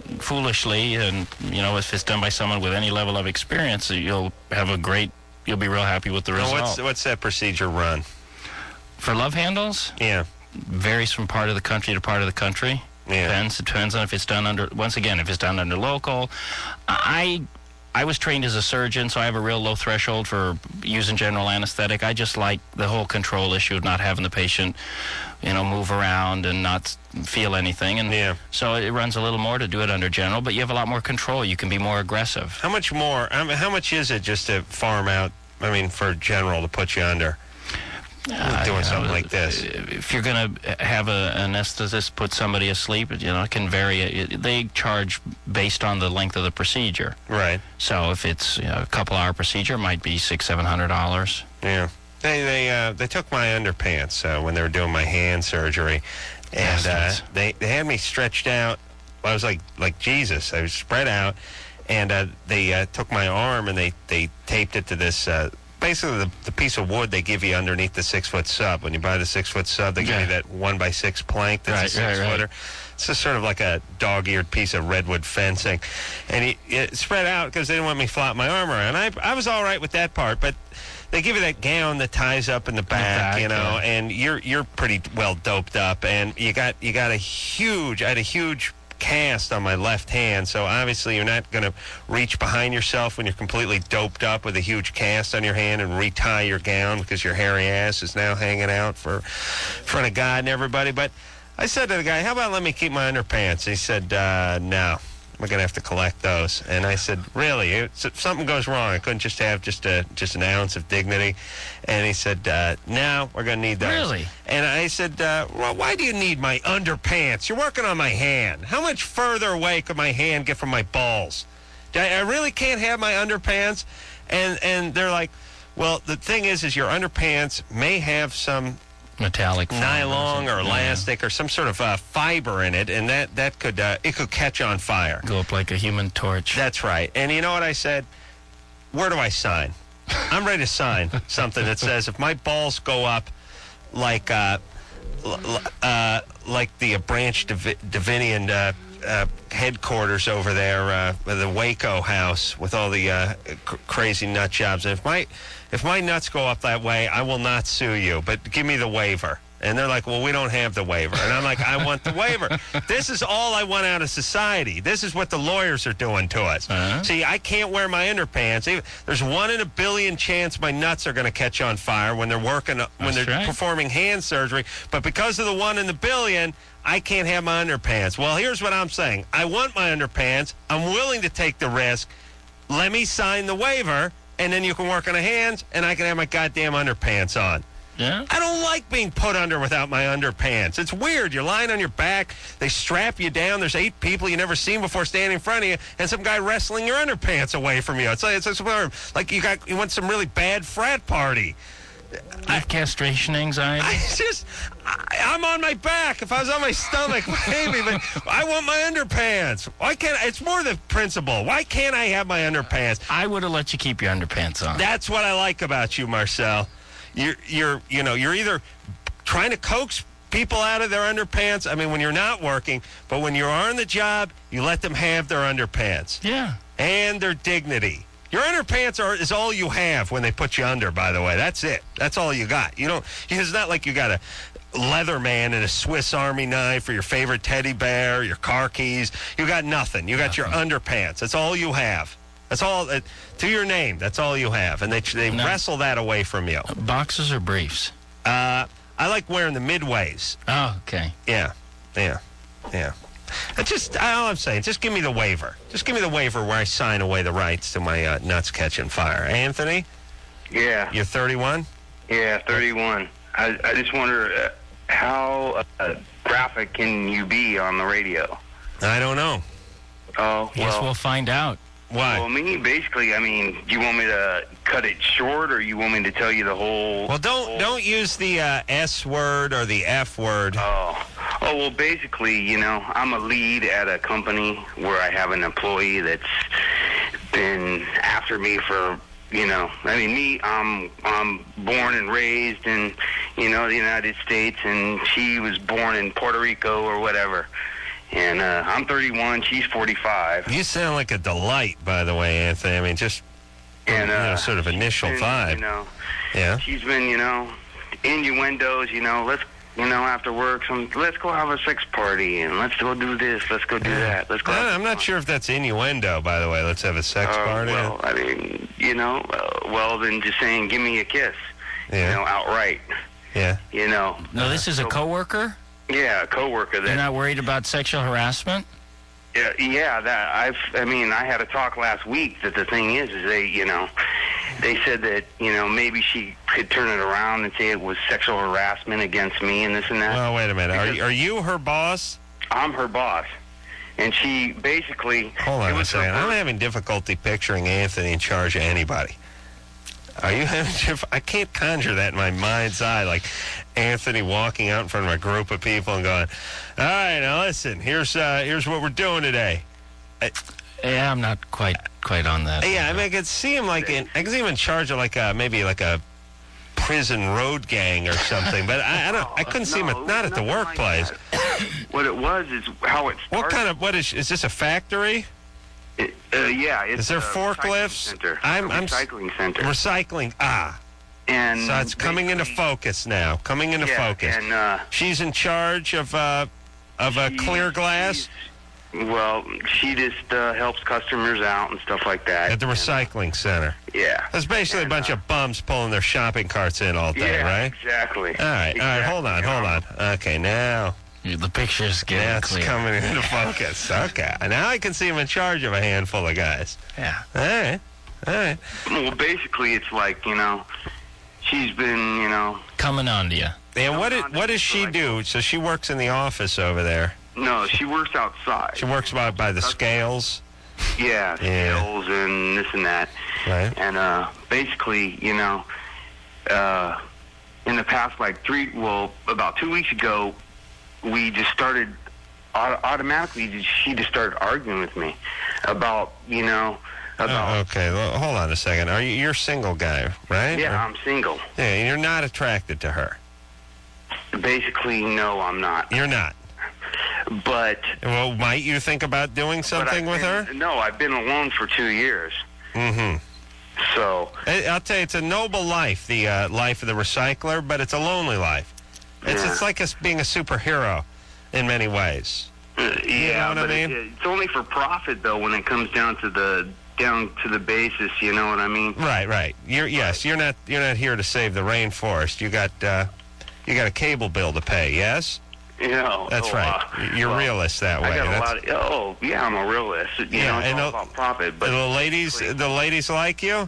foolishly, and if it's done by someone with any level of experience, you'll be real happy with the result. What's that procedure run? For love handles? Yeah. Varies from part of the country to part of the country. Yeah. Depends on if it's done under, once again, if it's done under local. I was trained as a surgeon, so I have a real low threshold for using general anesthetic. I just like the whole control issue of not having the patient, move around and not feel anything. And so it runs a little more to do it under general, but you have a lot more control. You can be more aggressive. How much more? How much is it just to farm out, for general to put you under? Doing something like this. If you're going to have an anesthetist put somebody asleep, it can vary. They charge based on the length of the procedure. Right. So if it's a couple-hour procedure, it might be $600-700. Yeah. They took my underpants when they were doing my hand surgery, and they had me stretched out. I was like Jesus. I was spread out, and they took my arm and they taped it to this. Basically, the piece of wood they give you underneath the 6-foot sub. When you buy the 6-foot sub, they give you that 1x6 plank that's a 6-footer. It's just sort of like a dog-eared piece of redwood fencing. And it spread out because they didn't want me to flop my arm around. I was all right with that part, but they give you that gown that ties up in the back, and you're pretty well doped up. And I had a huge cast on my left hand, so obviously you're not going to reach behind yourself when you're completely doped up with a huge cast on your hand and retie your gown because your hairy ass is now hanging out in front of God and everybody. But I said to the guy, how about let me keep my underpants? He said, no, we're going to have to collect those. And I said, really? If something goes wrong, I couldn't just have just an ounce of dignity? And he said, no, we're going to need those. Really? And I said, well, why do you need my underpants? You're working on my hand. How much further away could my hand get from my balls? I really can't have my underpants? And they're like, well, the thing is your underpants may have some metallic nylon or elastic or some sort of fiber in it, and that could it could catch on fire. Go up like a human torch. That's right. And you know what I said? Where do I sign? I'm ready to sign something that says if my balls go up like the Branch Davidian headquarters over there, the Waco house with all the crazy nut jobs, and if my nuts go up that way, I will not sue you, but give me the waiver. And they're like, well, we don't have the waiver. And I'm like, I want the waiver. This is all I want out of society. This is what the lawyers are doing to us. See, I can't wear my underpants. There's 1 in a billion chance my nuts are going to catch on fire when they're performing hand surgery. But because of the 1 in a billion, I can't have my underpants. Well, here's what I'm saying. I want my underpants. I'm willing to take the risk. Let me sign the waiver, and then you can work on the hands, and I can have my goddamn underpants on. Yeah? I don't like being put under without my underpants. It's weird. You're lying on your back. They strap you down. There's 8 people you never seen before standing in front of you, and some guy wrestling your underpants away from you. It's like you went some really bad frat party. I have castration anxiety. I'm on my back. If I was on my stomach, maybe, but I want my underpants. Why can't it's more the principle. Why can't I have my underpants? I would have let you keep your underpants on. That's what I like about you, Marcel. You're either trying to coax people out of their underpants, when you're not working, but when you're on the job, you let them have their underpants. Yeah. And their dignity. Your underpants is all you have when they put you under, by the way. That's it. That's all you got. It's not like you got a Leatherman and a Swiss Army knife or your favorite teddy bear, your car keys. You got nothing. You got your underpants. That's all you have. That's all, to your name, that's all you have. And they wrestle that away from you. Boxers or briefs? I like wearing the midways. Oh, okay. Yeah. All I'm saying, just give me the waiver. Just give me the waiver where I sign away the rights to my nuts catching fire. Anthony? Yeah. You're 31? Yeah, 31. I just wonder how graphic can you be on the radio? I don't know. Oh, Yes, we'll find out. Why? Well, basically, do you want me to cut it short, or you want me to tell you the whole... Well, don't use the S word or the F word. Oh, well, basically, I'm a lead at a company where I have an employee that's been after me for, I'm born and raised in, the United States, and she was born in Puerto Rico or whatever. And I'm 31, she's 45. You sound like a delight, by the way, Anthony. I mean, just sort of initial vibe. Yeah. She's been, innuendos, let's, after work, let's go have a sex party, and let's go do this, let's go do that. Let's go. I'm not sure if that's innuendo, by the way. Let's have a sex party. Well, I mean, then just saying, give me a kiss, outright. Yeah. No, this is a coworker? Yeah, a coworker. You're not worried about sexual harassment? Yeah, I had a talk last week that the thing is they said that, maybe she could turn it around and say it was sexual harassment against me and this and that. Well, wait a minute. Are you her boss? I'm her boss. And she basically... Hold on a second. I'm having difficulty picturing Anthony in charge of anybody. Are you having... I can't conjure that in my mind's eye, like Anthony walking out in front of a group of people and going, all right, now listen, here's what we're doing today. Yeah, I'm not quite on that. Yeah, I mean, I could see him in charge of maybe a prison road gang or something, but I couldn't see him not at the workplace. What it was is how it started. What is this a factory? Yeah, it's is there forklifts? Recycling center. Recycling. And so it's coming into focus now. Focus. And she's in charge of a clear glass. Well, she just helps customers out and stuff like that. At the recycling center. Yeah. That's basically a bunch of bums pulling their shopping carts in all day, right? Exactly. All right, hold on. Okay, now... The picture's getting clear. It's coming into focus. Okay. Now I can see him in charge of a handful of guys. Yeah. All right. Well, basically, it's like, she's been, coming on to you. And what does she do? So she works in the office over there. No, she works outside. She works by the scales? Yeah, scales and this and that. Right. And basically, in the past, about 2 weeks ago, we just started, automatically, she just started arguing with me about, okay, well, hold on a second. You're a single guy, right? Yeah, I'm single. Yeah, and you're not attracted to her? Basically, no, I'm not. You're not? But... Well, might you think about doing something with her? No, I've been alone for 2 years. Mm-hmm. So... I'll tell you, it's a noble life, the life of the recycler, but it's a lonely life. It's like being a superhero in many ways. Yeah, you know what I mean? It's only for profit, though, when it comes down to the basis. You know what I mean? Right. You're not here to save the rainforest. You got a cable bill to pay. Yes. Yeah. That's right. You're a realist that way. I'm a realist. It's all about profit. But the ladies like you?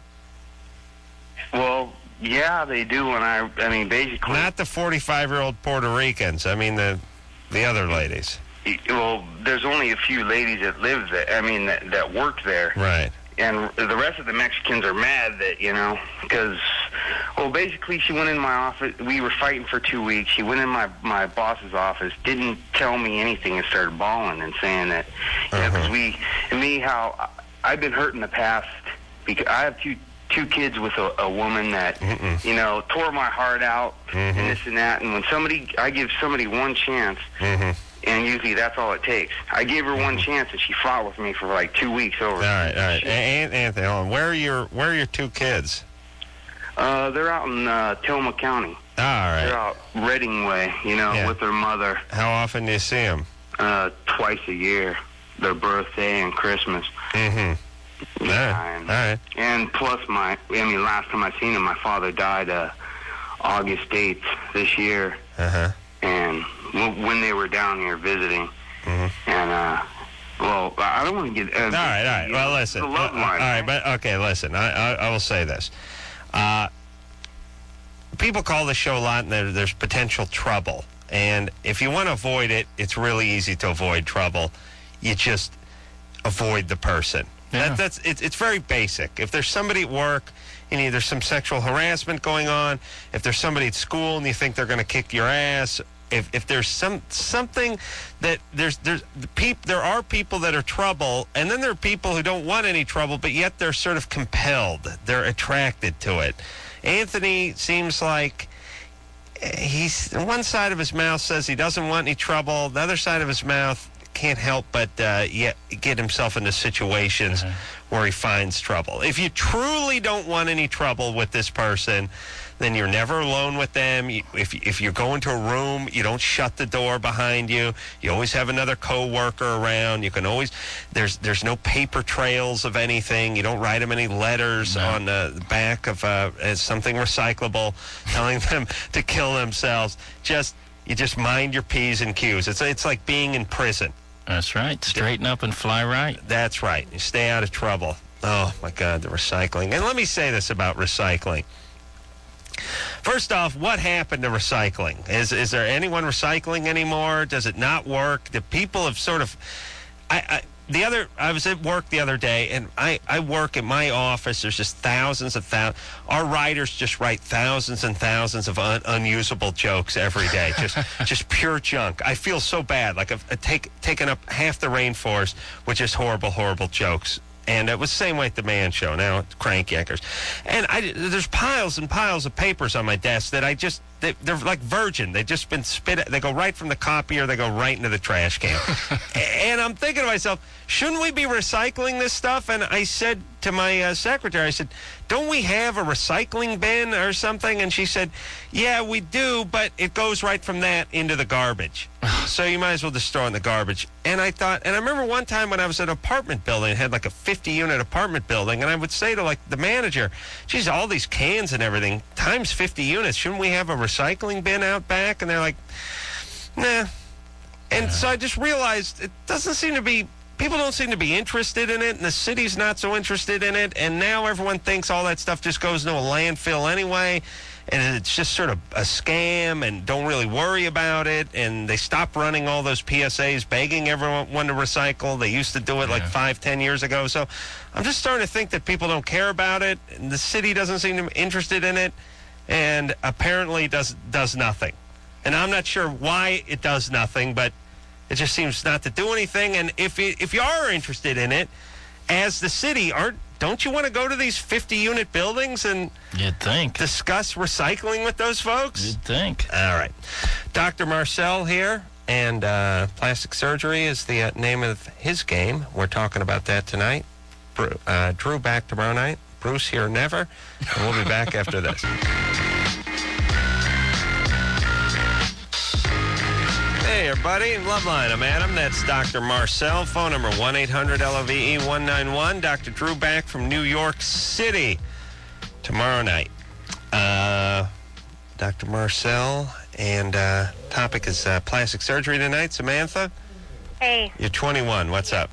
Well. Yeah, they do, and basically... Not the 45-year-old Puerto Ricans. I mean, the other ladies. Well, there's only a few ladies that live there, that work there. Right. And the rest of the Mexicans are mad that, because, basically she went in my office. We were fighting for 2 weeks. She went in my boss's office, didn't tell me anything, and started bawling and saying that, because how I've been hurt in the past, because I have two kids with a woman that, tore my heart out and this and that. And when I give somebody one chance, and usually that's all it takes. I gave her one chance, and she fought with me for like 2 weeks over. All right. Anthony, hold on. Where are your two kids? They're out in Tillamook County. All right. They're out Reading Way, with their mother. How often do you see them? Twice a year. Their birthday and Christmas. Mm-hmm. Yeah, all right. And plus last time I seen him, my father died August 8th this year. Uh-huh. And when they were down here visiting. Mm-hmm. And, I don't want to get... all right. Well, listen. The love line. All right, but, okay, listen. I will say this. People call the show a lot, and there's potential trouble. And if you want to avoid it, it's really easy to avoid trouble. You just avoid the person. Yeah. It's very basic. If there's somebody at work and there's some sexual harassment going on, if there's somebody at school and you think they're going to kick your ass, if there's something that there are people that are trouble, and then there are people who don't want any trouble, but yet they're sort of compelled. They're attracted to it. Anthony seems like he's one side of his mouth says he doesn't want any trouble. The other side of his mouth can't help but get himself into situations where he finds trouble. If you truly don't want any trouble with this person, then you're never alone with them. If you go into a room, you don't shut the door behind you. You always have another coworker around. You can always there's no paper trails of anything. You don't write them any letters on the back of as something recyclable, telling them to kill themselves. You just mind your P's and Q's. It's like being in prison. That's right. Straighten up and fly right. That's right. You stay out of trouble. Oh my God, the recycling. And let me say this about recycling. First off, what happened to recycling? Is there anyone recycling anymore? Does it not work? The people have sort of... I was at work the other day, and I work in my office. There's just thousands. Our writers just write thousands and thousands of unusable jokes every day, just pure junk. I feel so bad, like I've taken up half the rainforest with just horrible, horrible jokes. And it was the same way at the Man Show. Now it's Crank Yankers. And there's piles and piles of papers on my desk that they're like virgin. They've just been spit. They go right from the copier. They go right into the trash can. And I'm thinking to myself, shouldn't we be recycling this stuff? And I said to my secretary, I said, don't we have a recycling bin or something? And she said, yeah, we do, but it goes right from that into the garbage. So you might as well just throw it in the garbage. And I thought, and I remember one time when I was at an apartment building, it had like a 50-unit apartment building, and I would say to like the manager, geez, all these cans and everything, times 50 units, shouldn't we have a recycling bin out back? And they're like, nah. And so I just realized it doesn't seem to be, people don't seem to be interested in it, and the city's not so interested in it, and now everyone thinks all that stuff just goes into a landfill anyway, and it's just sort of a scam, and don't really worry about it, and they stopped running all those PSAs begging everyone to recycle. They used to do it like 5-10 years ago. So I'm just starting to think that people don't care about it, and the city doesn't seem to be interested in it, and apparently does nothing. And I'm not sure why it does nothing, but it just seems not to do anything. And if you are interested in it, as the city, don't you want to go to these 50-unit buildings and you'd think discuss recycling with those folks? You'd think. All right. Dr. Marcel here, and plastic surgery is the name of his game. We're talking about that tonight. Drew back tomorrow night. Bruce here never. And we'll be back after this. Hey, everybody. Loveline, I'm Adam. That's Dr. Marcel. Phone number 1-800-LOVE-191. Dr. Drew back from New York City tomorrow night. Dr. Marcel, and topic is plastic surgery tonight. Samantha? Hey. You're 21. What's up?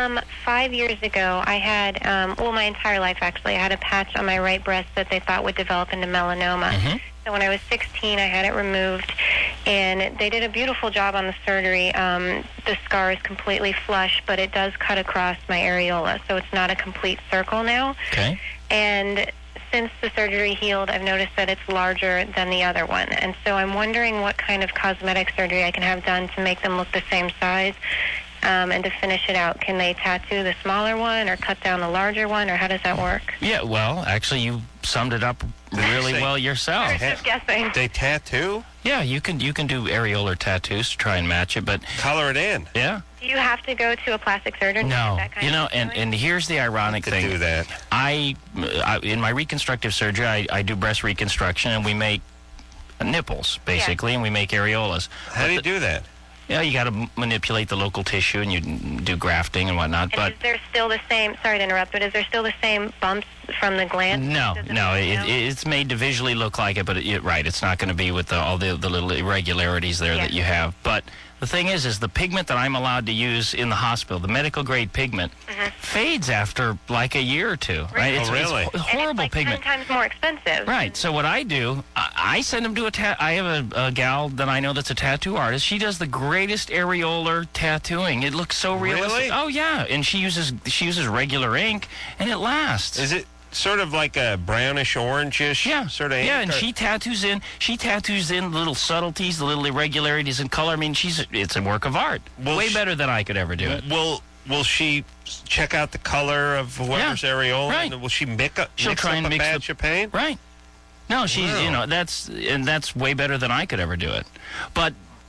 5 years ago, I had, my entire life, actually, I had a patch on my right breast that they thought would develop into melanoma. Mm-hmm. So when I was 16, I had it removed, and they did a beautiful job on the surgery. The scar is completely flush, but it does cut across my areola, so it's not a complete circle now. Okay. And since the surgery healed, I've noticed that it's larger than the other one. And so I'm wondering what kind of cosmetic surgery I can have done to make them look the same size. And to finish it out, can they tattoo the smaller one or cut down the larger one, or how does that work? Yeah, well, actually, you summed it up really well yourself. I was just guessing. They tattoo? Yeah, you can do areolar tattoos to try and match it, but color it in. Yeah. Do you have to go to a plastic surgeon? No, to get that kind of and here's the ironic thing. Do that. I in my reconstructive surgery, I do breast reconstruction, and we make nipples basically, and we make areolas. How do you do that? Yeah, you got to manipulate the local tissue, and you do grafting and whatnot. And but is there still the same? Sorry to interrupt, but is there still the same bumps from the gland? No. It's made to visually look like it, but it's not going to be with all the little irregularities there that you have. But the thing is the pigment that I'm allowed to use in the hospital, the medical grade pigment, fades after like a year or two. Right? Oh, really? It's horrible and it's like pigment. 10 times more expensive. Right. So what I do, I send them to I have a gal that I know that's a tattoo artist. She does the greatest areolar tattooing. It looks so realistic. Really? Oh yeah, and she uses regular ink, and it lasts. Is it sort of like a brownish orangish sort of ink? Yeah, and she tattoos in the little subtleties, the little irregularities in color. I mean, it's a work of art. Way better than I could ever do it. Will she check out the color of whoever's areola? Right. And will she mix up She'll try and a mix batch of paint? Right. No, she's Wow. that's way better than I could ever do it. But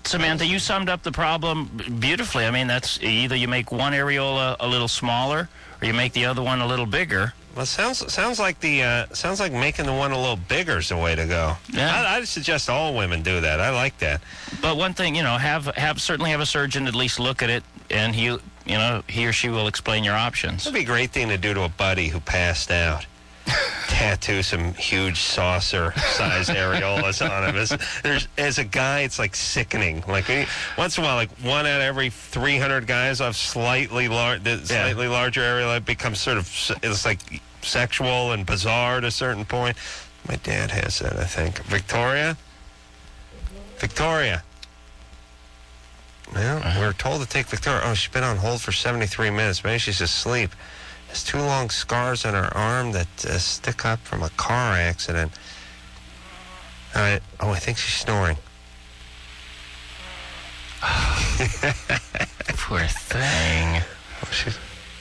Samantha, you summed up the problem beautifully. I mean, that's either you make one areola a little smaller or you make the other one a little bigger. Well, sounds like making the one a little bigger is the way to go. Yeah. I'd suggest all women do that. I like that. But one thing, certainly have a surgeon at least look at it, and he or she will explain your options. That'd be a great thing to do to a buddy who passed out. Tattoo some huge saucer-sized areolas on him. As a guy, it's like sickening. Like once in a while, like one out of every 300 guys have slightly larger areola. It becomes it's like sexual and bizarre at a certain point. My dad has that, I think. Victoria. Well, we're told to take Victoria. Oh, she's been on hold for 73 minutes. Maybe she's asleep. Has 2 long scars on her arm that stick up from a car accident. All right. Oh, I think she's snoring. Poor thing. Oh, she's...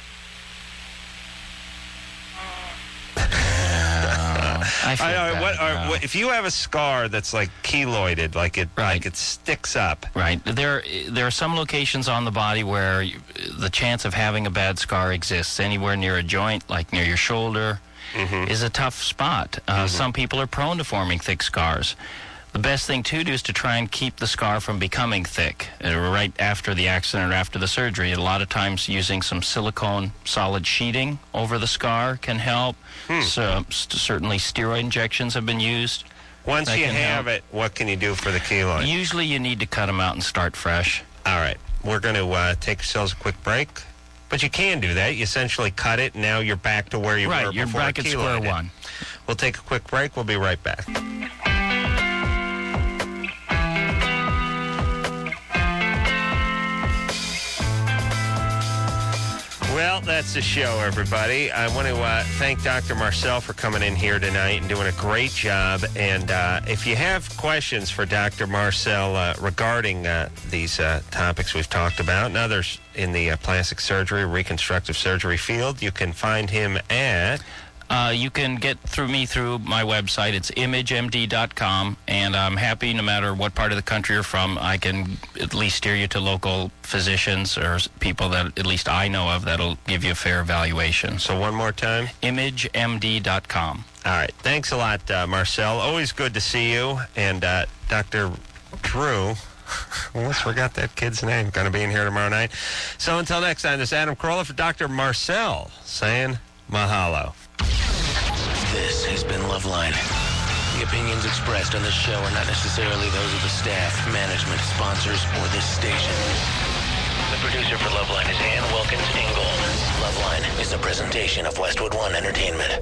If you have a scar that's like keloided, like it sticks up. Right. There are some locations on the body where the chance of having a bad scar exists. Anywhere near a joint, like near your shoulder, is a tough spot. Some people are prone to forming thick scars. The best thing to do is to try and keep the scar from becoming thick right after the accident or after the surgery. A lot of times using some silicone solid sheeting over the scar can help. So, certainly steroid injections have been used. Once you have it, what can you do for the keloid? Usually you need to cut them out and start fresh. All right. We're going to take ourselves a quick break. But you can do that. You essentially cut it, and now you're back to where you were before. You're back at square one. We'll take a quick break. We'll be right back. Well, that's the show, everybody. I want to thank Dr. Marcel for coming in here tonight and doing a great job. And if you have questions for Dr. Marcel regarding these topics we've talked about and others in the plastic surgery, reconstructive surgery field, you can find him at... You can get through me through my website. It's imagemd.com, and I'm happy no matter what part of the country you're from, I can at least steer you to local physicians or people that at least I know of that'll give you a fair evaluation. So one more time? imagemd.com. All right. Thanks a lot, Marcel. Always good to see you. And Dr. Drew... almost forgot that kid's name. Going to be in here tomorrow night. So until next time, this is Adam Carolla for Dr. Marcel saying mahalo. This has been Loveline. The opinions expressed on this show are not necessarily those of the staff, management, sponsors, or this station. The producer for Loveline is Ann Wilkins Ingold. Loveline is a presentation of Westwood One Entertainment.